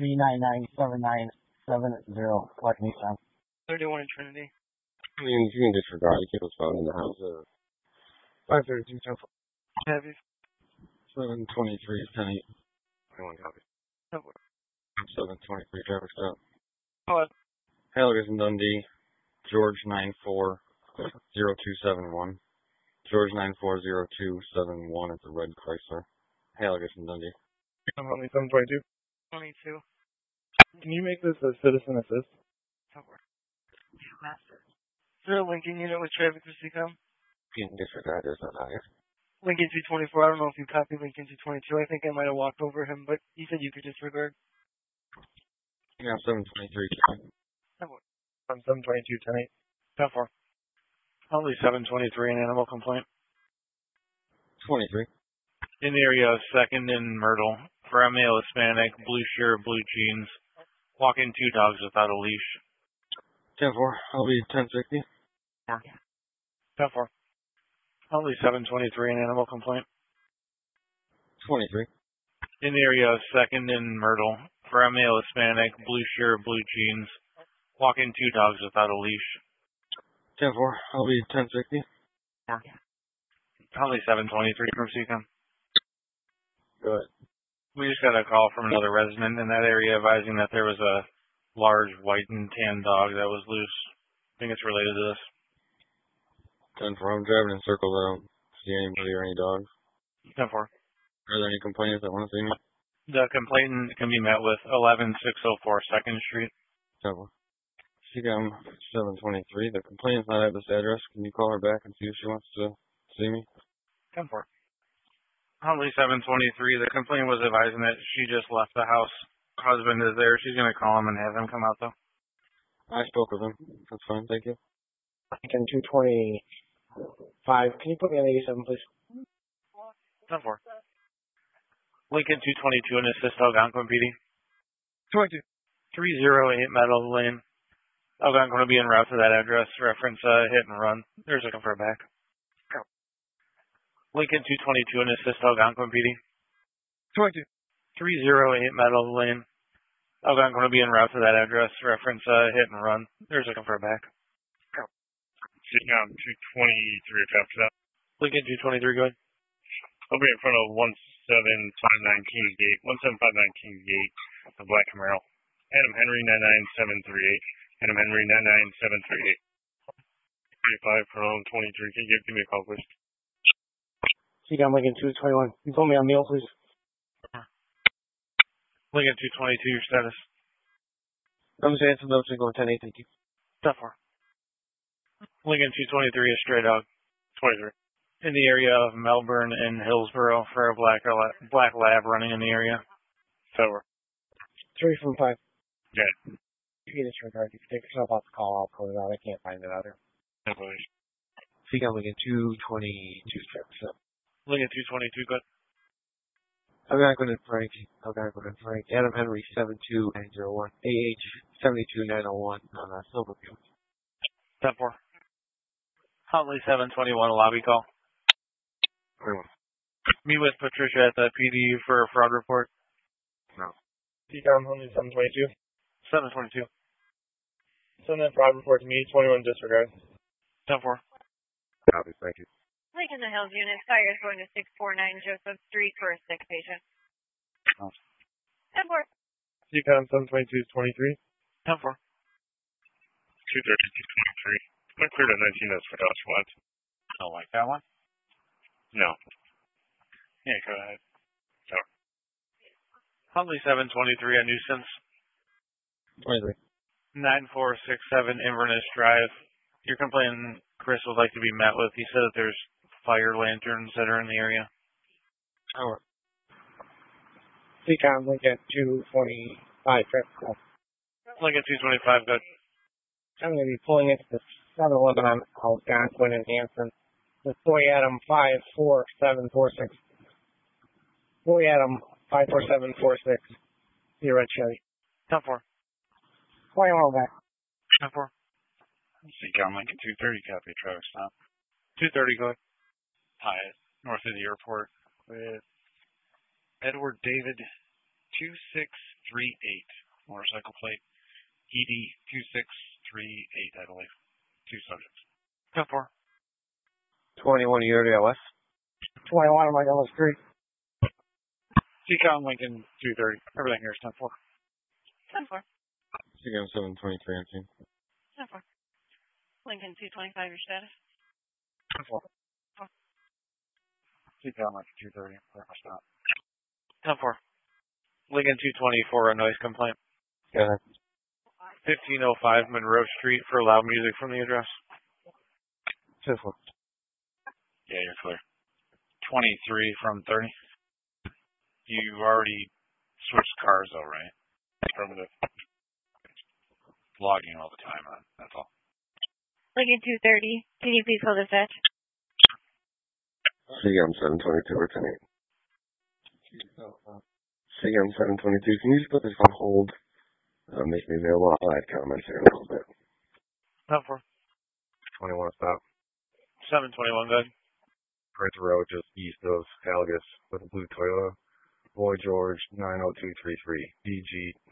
V997970. Collect me time. 31 in Trinity. I mean, you can disregard. You keep us phone in the house. 532, 10-4. Heavy. 723, 10-8. 21 copy. 10-4. 723, traffic stop. Go ahead. Haligus and Dundee. George 940271. George 940271 at the Red Chrysler. Haligus and Dundee. Huntley 722. 22. Can you make this a citizen assist? 10-4. Master. Is there a Lincoln unit with traffic for CCOM? You can disregard. There's no higher. Lincoln 224. I don't know if you copied Lincoln 222. I think I might have walked over him, but you said you could disregard. Yeah, 723. 10-4. I'm 722, 10-8. 10-4. Huntley 723, an animal complaint. 23. In the area of 2nd and Myrtle, for a male Hispanic, blue shirt, blue jeans, walking 2 dogs without a leash. 10-4. I'll be 1060. 10-4. Huntley 723, an animal complaint. 23. In the area of 2nd and Myrtle, for a male Hispanic, blue shirt, blue jeans, walking 2 dogs without a leash. 10-4. I'll be 1060. Huntley 723 from CCOM. Good. We just got a call from another resident in that area advising that there was a large white and tan dog that was loose. I think it's related to this. 10-4. I'm driving in circles. I don't see anybody or any dogs. 10-4. Are there any complainants that want to see me? The complainant can be met with 11604 2nd Street. 10-4. CCOM 723. The complainant's not at this address. Can you call her back and see if she wants to see me? 10-4. Huntley 723. The complainant was advising that she just left the house. Husband is there. She's going to call him and have him come out, though. I spoke with him. That's fine. Thank you. Lincoln 225. Can you put me on 87, please? 10-4. Lincoln 222 and assist Algonquin PD. 22. 308 Meadow Lane. Algonquin will be en route to that address. Reference hit and run. They're looking for a back. Lincoln 222 and assist Algonquin PD. 22. 308 Meadow Lane. Algonquin will be en route to that address. Reference hit and run. They're looking for a back. CCOM 223 after that. Lincoln 223, go ahead. I'll be in front of 1759 Kings Gate. 1759 Kings Gate, the black Camaro. Adam Henry 99738. Adam Henry 99738. 35 from 23. Can you give me a call, please? Seacom Lincoln 221. You told me on Neil, please. Lincoln 222, your status. I'm saying some notes and going 10-8, thank you. 10-4. Lincoln 223 is straight out. 23. In the area of Melbourne and Hillsborough for a black lab running in the area. 7. 3 from 5. Yeah. You can disregard. You can take yourself off the call. I'll pull it out. I can't find it out there. Seacom Lincoln 222, Travis. Lincoln 222, good. Algonquin and Frank. Adam Henry 72901. AH 72901 on Silverview. 10-4. Huntley 721, a lobby call. 21. Meet with Patricia at the PD for a fraud report. No. Seacom Huntley 722. 722. Send that fraud report to me. 21 disregard. 10-4. Copy, thank you. Lincoln the Hills unit, fire is going to 649 Joseph Street for a sick patient. 10-4. Seacom 722 23. 10-4. 232, 23. I'm clear to 19, that's for us. What? Don't like that one? No. Yeah, go ahead. No. Huntley 723, a nuisance. 23. 9467 Inverness Drive. You're complaining Chris would like to be met with. He said that there's fire lanterns that are in the area. Over. Seacom Lincoln 225. Lincoln 225, good. I'm going to be pulling into the 7-Eleven on Algonquin and Hanson. With Boy Adam 54746. Boy Adam 54746. The red Chevy. 10-4. 21 back. 10-4. Seacom Lincoln 230, copy, Travis, stop. 230, go ahead. Hi, north of the airport with Edward David 2638, motorcycle plate, ED 2638, I believe. 2 subjects. 10-4. 21 Utica West. 21 on my yellow street. Seacom Lincoln 230, everything here is 10-4. 10-4. Seacom 723, I'm seeing. 10-4. Lincoln 225, your status? 10-4. Seacom Lincoln 230, stop. 10-4. Lincoln 224, a noise complaint. Go ahead. 1505 Monroe Street for loud music from the address. 10-4. Yeah, you're clear. 23 from 30. You already switched cars though, right? Affirmative. Logging all the time, that's all. Lincoln 230, can you please hold dispatch? Seacom 722 or 10-8. Seacom 722, can you just put this on hold? Make me available. I'll add comments here in a little bit. 10-4. 21 stop. 721, good. Prince Road, just east of Algus with a blue Toyota. Boy George 90233. DG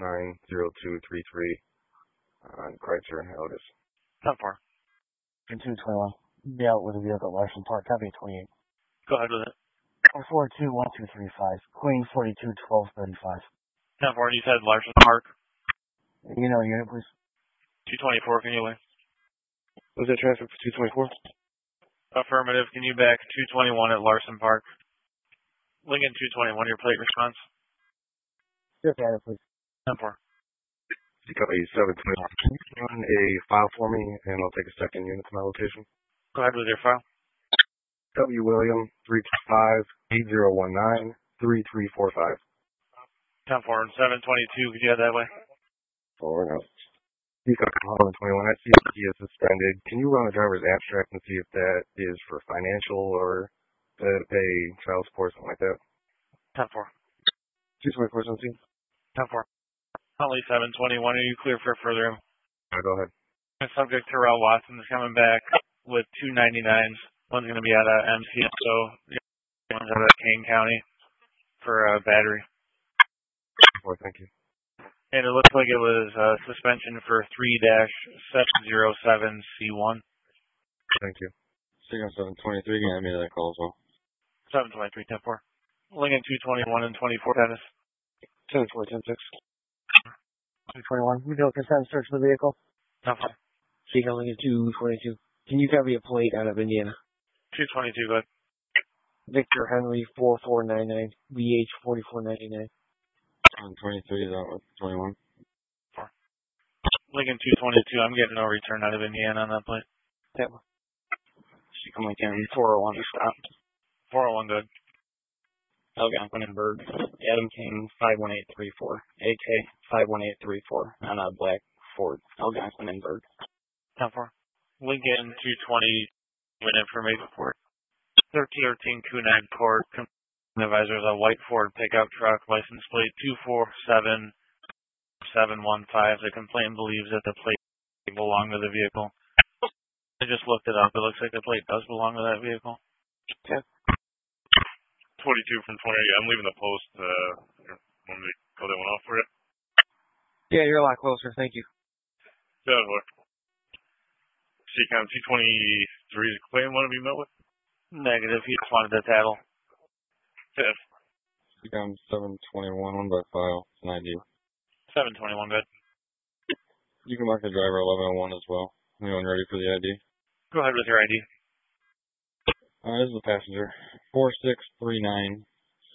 90233. On Chrysler and Algus. 10-4. 221. Be out with a vehicle at Larson Park, copy 28. Go ahead with it. 442-1235. Queen 42-1235. 10-4, you said Larson Park. You know unit, please. 224, can you wait? Was that traffic for 224? Affirmative, can you back 221 at Larson Park? Lincoln 221, your plate response. Just add it, please. 10-4. Copy 721. Can you run a file for me, and I'll take a second unit to my location? Go ahead with your file. W. William 325-8019-3345. 10-4 and 722, could you have that way? Forward out. Seacom 121. I see if he is suspended. Can you run a driver's abstract and see if that is for financial or to pay child support, something like that? 10-4. 224 17. 10-4. Huntley 721, are you clear for further? Go ahead. Subject Terrell Watson is coming back with 299s. One's going to be out of MCSO, one's out of Kane County for a battery. Thank you. And it looks like it was suspension for 3-707C1. Thank you. Seacom 723, can you have me that call as well? 723, 10-4. Lincoln 221 and 24 tennis. 10-4, 10-6. 221. We do a consent search of the vehicle. Okay. Seacom Lincoln 222. Can you copy a plate out of Indiana? 222, good. Victor Henry 4499, VH 4499. On 23 is out with 21. Lincoln 222, I'm getting no return out of Indiana on that plate. That one. Seacom Lincoln 401 stop. 401, good. Algonquin and Berg. Adam King 51834. AK 51834 on a black Ford. Algonquin and Berg. 10-4. Lincoln 220, went in for Maple Port. 13 Kunag Court. Advisor is a white Ford pickup truck, license plate 247715. The complainant believes that the plate belonged to the vehicle. I just looked it up. It looks like the plate does belong to that vehicle. Okay. 22 from 20. I'm leaving the post. Want me to call that one off for you? Yeah, you're a lot closer. Thank you. Yeah, look. Seacom 223 is a claim want to be met with? Negative. He just wanted the tattle. Yes. Seacom 721, one by file. It's an ID. 721, good. You can mark the driver 1101 as well. Anyone ready for the ID? Go ahead with your ID. This is the passenger. 4639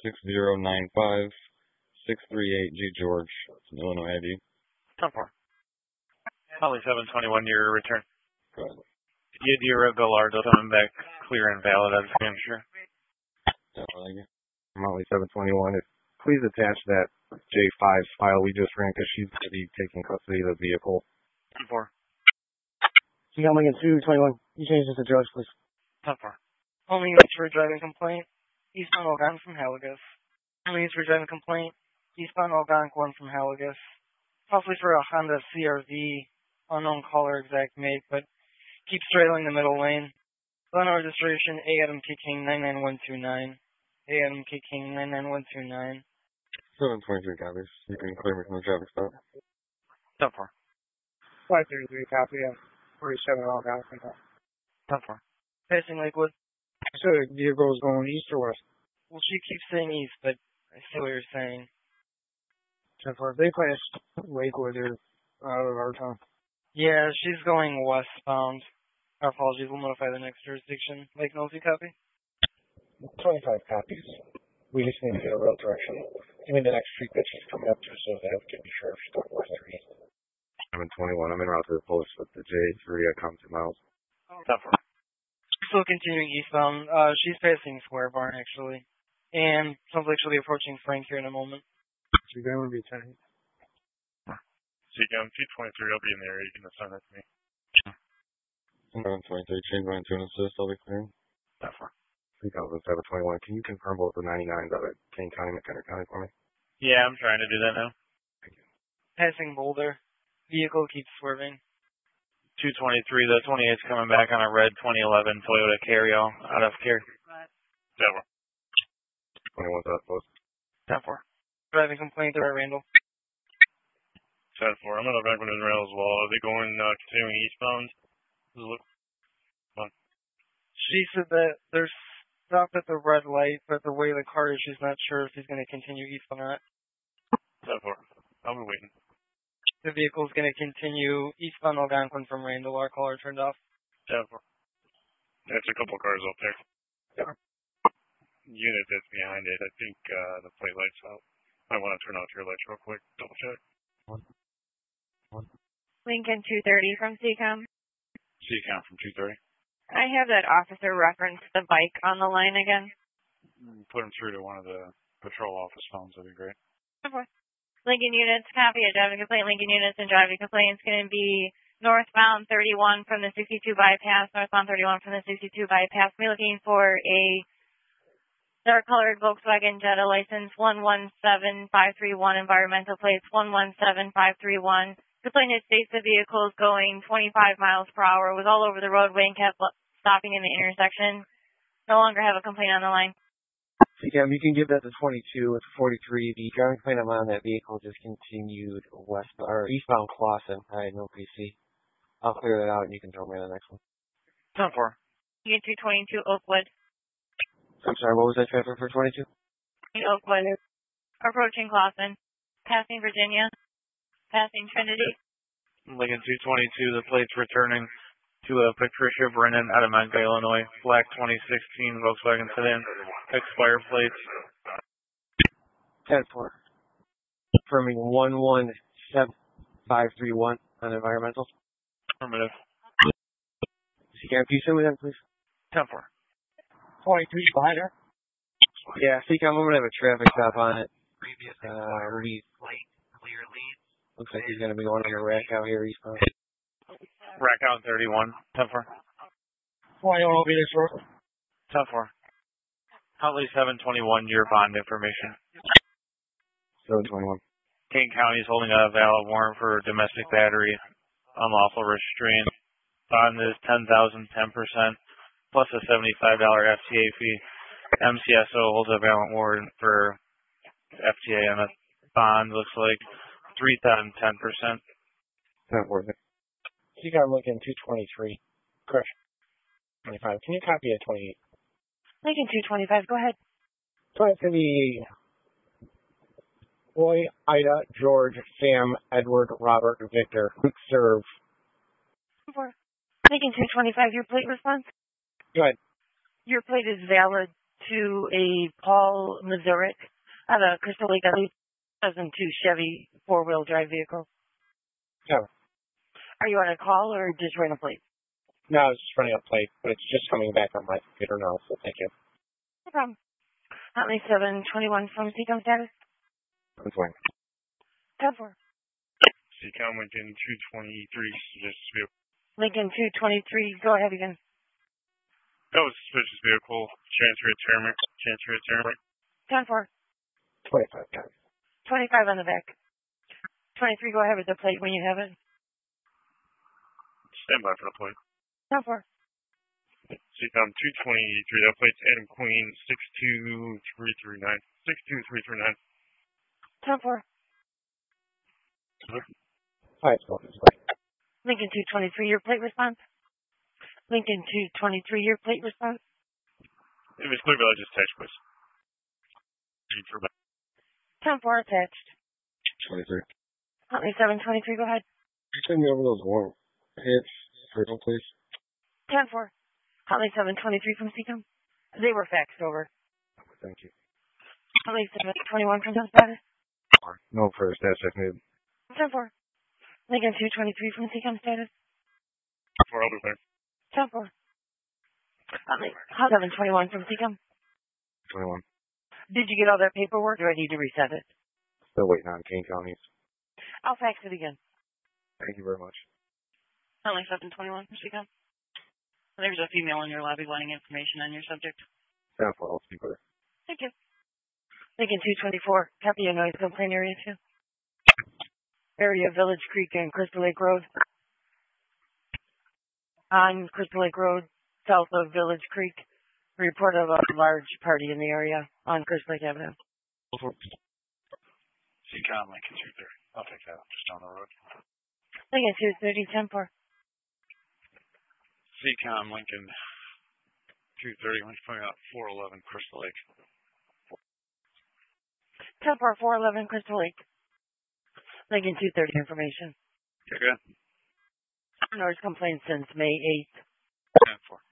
6095 638 G George. It's an Illinois ID. 10-4. Holly 721, your return. Go ahead. Yadira Gallardo coming back clear and valid out of New Hampshire. Definitely. Molly 721. Please attach that J5 file we just ran because she's going to be taking custody of the vehicle. 10-4. Seacom Lincoln 221. You change this to George, please. 10-4. Only units for a driving complaint. Eastbound Algonquin from Haligus. Only units for a driving complaint. Eastbound Algonquin from Haligus. Possibly for a Honda CRV. Unknown color, exact make, but keeps trailing the middle lane. Illinois registration A. Adam K. King 99129. A. Adam K. King 99129. 723 copies. You can clear me from the traffic stop. 10-4. 533 copy of 47 Algonquin. 10-4. Passing Lakewood. So the vehicle is going east or west? Well, she keeps saying east, but I see what you're saying. 10-4. If they passed Lakewood, they're out of our town. Yeah, she's going westbound. Our apologies, we'll notify the next jurisdiction. Lake Nosy copy? 25 copies. We just need to get a road direction. Give me the next street that she's coming up to so that we can be sure if she's going west or east. 721. I'm en route to the post with the J3 at Compton Miles. 10-4. Still continuing eastbound. She's passing Square Barn, actually. And sounds like she'll be approaching Frank here in a moment. So you're going to be 10. Seacom 223, I'll be in there. You can assign that to me. 723. Change my to an assist. I'll be clearing. 10-4. Seacom 721. Can you confirm both the 99s out of Kane County, McHenry County for me? Yeah, I'm trying to do that now. Passing Boulder. Vehicle keeps swerving. 223, the 28's coming back on a red 2011 Toyota Carrio out of Cary. 21's out post. 10-4. Driving complaint there at Randall. 10-4. I'm going to back with Israel as well. Are they going continuing eastbound? She said that they're stopped at the red light, but the way the car is, she's not sure if he's going to continue eastbound or not. 10-4. I'll be waiting. The vehicle's going to continue eastbound Algonquin from Randall. Our caller turned off. 10-4. That's a couple cars up there. Yeah. Unit that's behind it. I think the plate light's out. I want to turn off your lights real quick. Double check. Lincoln 230 from Seacom. Seacom from 230. I have that officer reference the bike on the line again. Put him through to one of the patrol office phones. That'd be great. Okay. Lincoln units, copy a driving complaint. Lincoln units and driving complaints going to be northbound 31 from the 62 bypass, northbound 31 from the 62 bypass. We're looking for a dark-colored Volkswagen Jetta license 117531, environmental plates 117531. Complainant states the vehicle is going 25 miles per hour, was all over the roadway and kept stopping in the intersection. No longer have a complaint on the line. Yeah, you can give that to 22 with 43. The driving complaint on that vehicle just continued west or eastbound Clawson. I had no PC. I'll clear that out and you can throw me on the next one. 10-4. Unit 222 Oakwood. I'm sorry, what was that traffic for 22? Oakwood. Approaching Clawson. Passing Virginia. Passing Trinity. Lincoln 222, the plate's returning to Patricia Brennan out of Montgomery, Illinois. Black 2016 Volkswagen sedan. Expired plates. 10-4. Confirming 117531 on environmental. Affirmative. Can you send me that, please? 10-4. 23 behind her. Yeah, CCOM, I'm going to have a traffic stop on it. Lead. Clear lead. Looks like he's going to be going on a rack out here eastbound. Rack out 31. 10-4. Why don't I be there short? 10-4. Huntley 721, your bond information. 721. Kane County is holding a valid warrant for domestic battery, unlawful restraint. Bond is $10,010% plus a $75 FTA fee. MCSO holds a valid warrant for FTA on the bond, looks like 3,010%. Not worth it. CCOM Lincoln 223. Correction. 25. Can you copy at 28? Lincoln 225, go ahead. So it's going to be Roy, Ida, George, Sam, Edward, Robert, Victor. Quick serve. Lincoln 225, your plate response? Go ahead. Your plate is valid to a Paul Mazurek out of Crystal Lake, 2002 Chevy four-wheel drive vehicle. Yeah. Are you on a call or just running a plate? No, I was just running a plate, but it's just coming back on my computer now, so thank you. No problem. Huntley 721 from CCOM status? That's fine. 10-4. CCOM Lincoln 223, suspicious vehicle. Lincoln 223, go ahead again. That was suspicious vehicle. Transfer determinant. 10-4. 25 times. 25 on the back. 23, go ahead with the plate when you have it. Stand by for the plate. 10-4. CCOM 223, that plate's Adam Queen 62339. 62339. 10-4. All right, so Lincoln 223, your plate response? Lincoln 223, your plate response? If it's clear, I'll just text, please. 10-4 attached. 23. Huntley 723, go ahead. Send me over those warrant hits, please. 10-4. Huntley 723 from CCOM. They were faxed over. Thank you. Huntley 721 from status. No further stats check needed. 10-4. Lincoln 223 from CCOM status. 4, I'll be there. 10-4. Huntley 721 from CCOM. 21. Did you get all that paperwork or do I need to reset it? Still waiting on Kane County. I'll fax it again. Thank you very much. Huntley 721 from CCOM. There's a female in your lobby wanting information on your subject. Sound for I'll speak with her. Thank you. Lincoln 224, copy your noise complaint area 2. Area Village Creek and Crystal Lake Road. On Crystal Lake Road, south of Village Creek. Report of a large party in the area on Crystal Lake Avenue. CCOM Lincoln 230. I'll take that. Just down the road. Lincoln 230, 10-4. CCOM Lincoln 230. Let's point out 411 Crystal Lake. 10-4, 411 Crystal Lake. Lincoln 230 information. You're good. Noise complaint since May 8th. 10-4.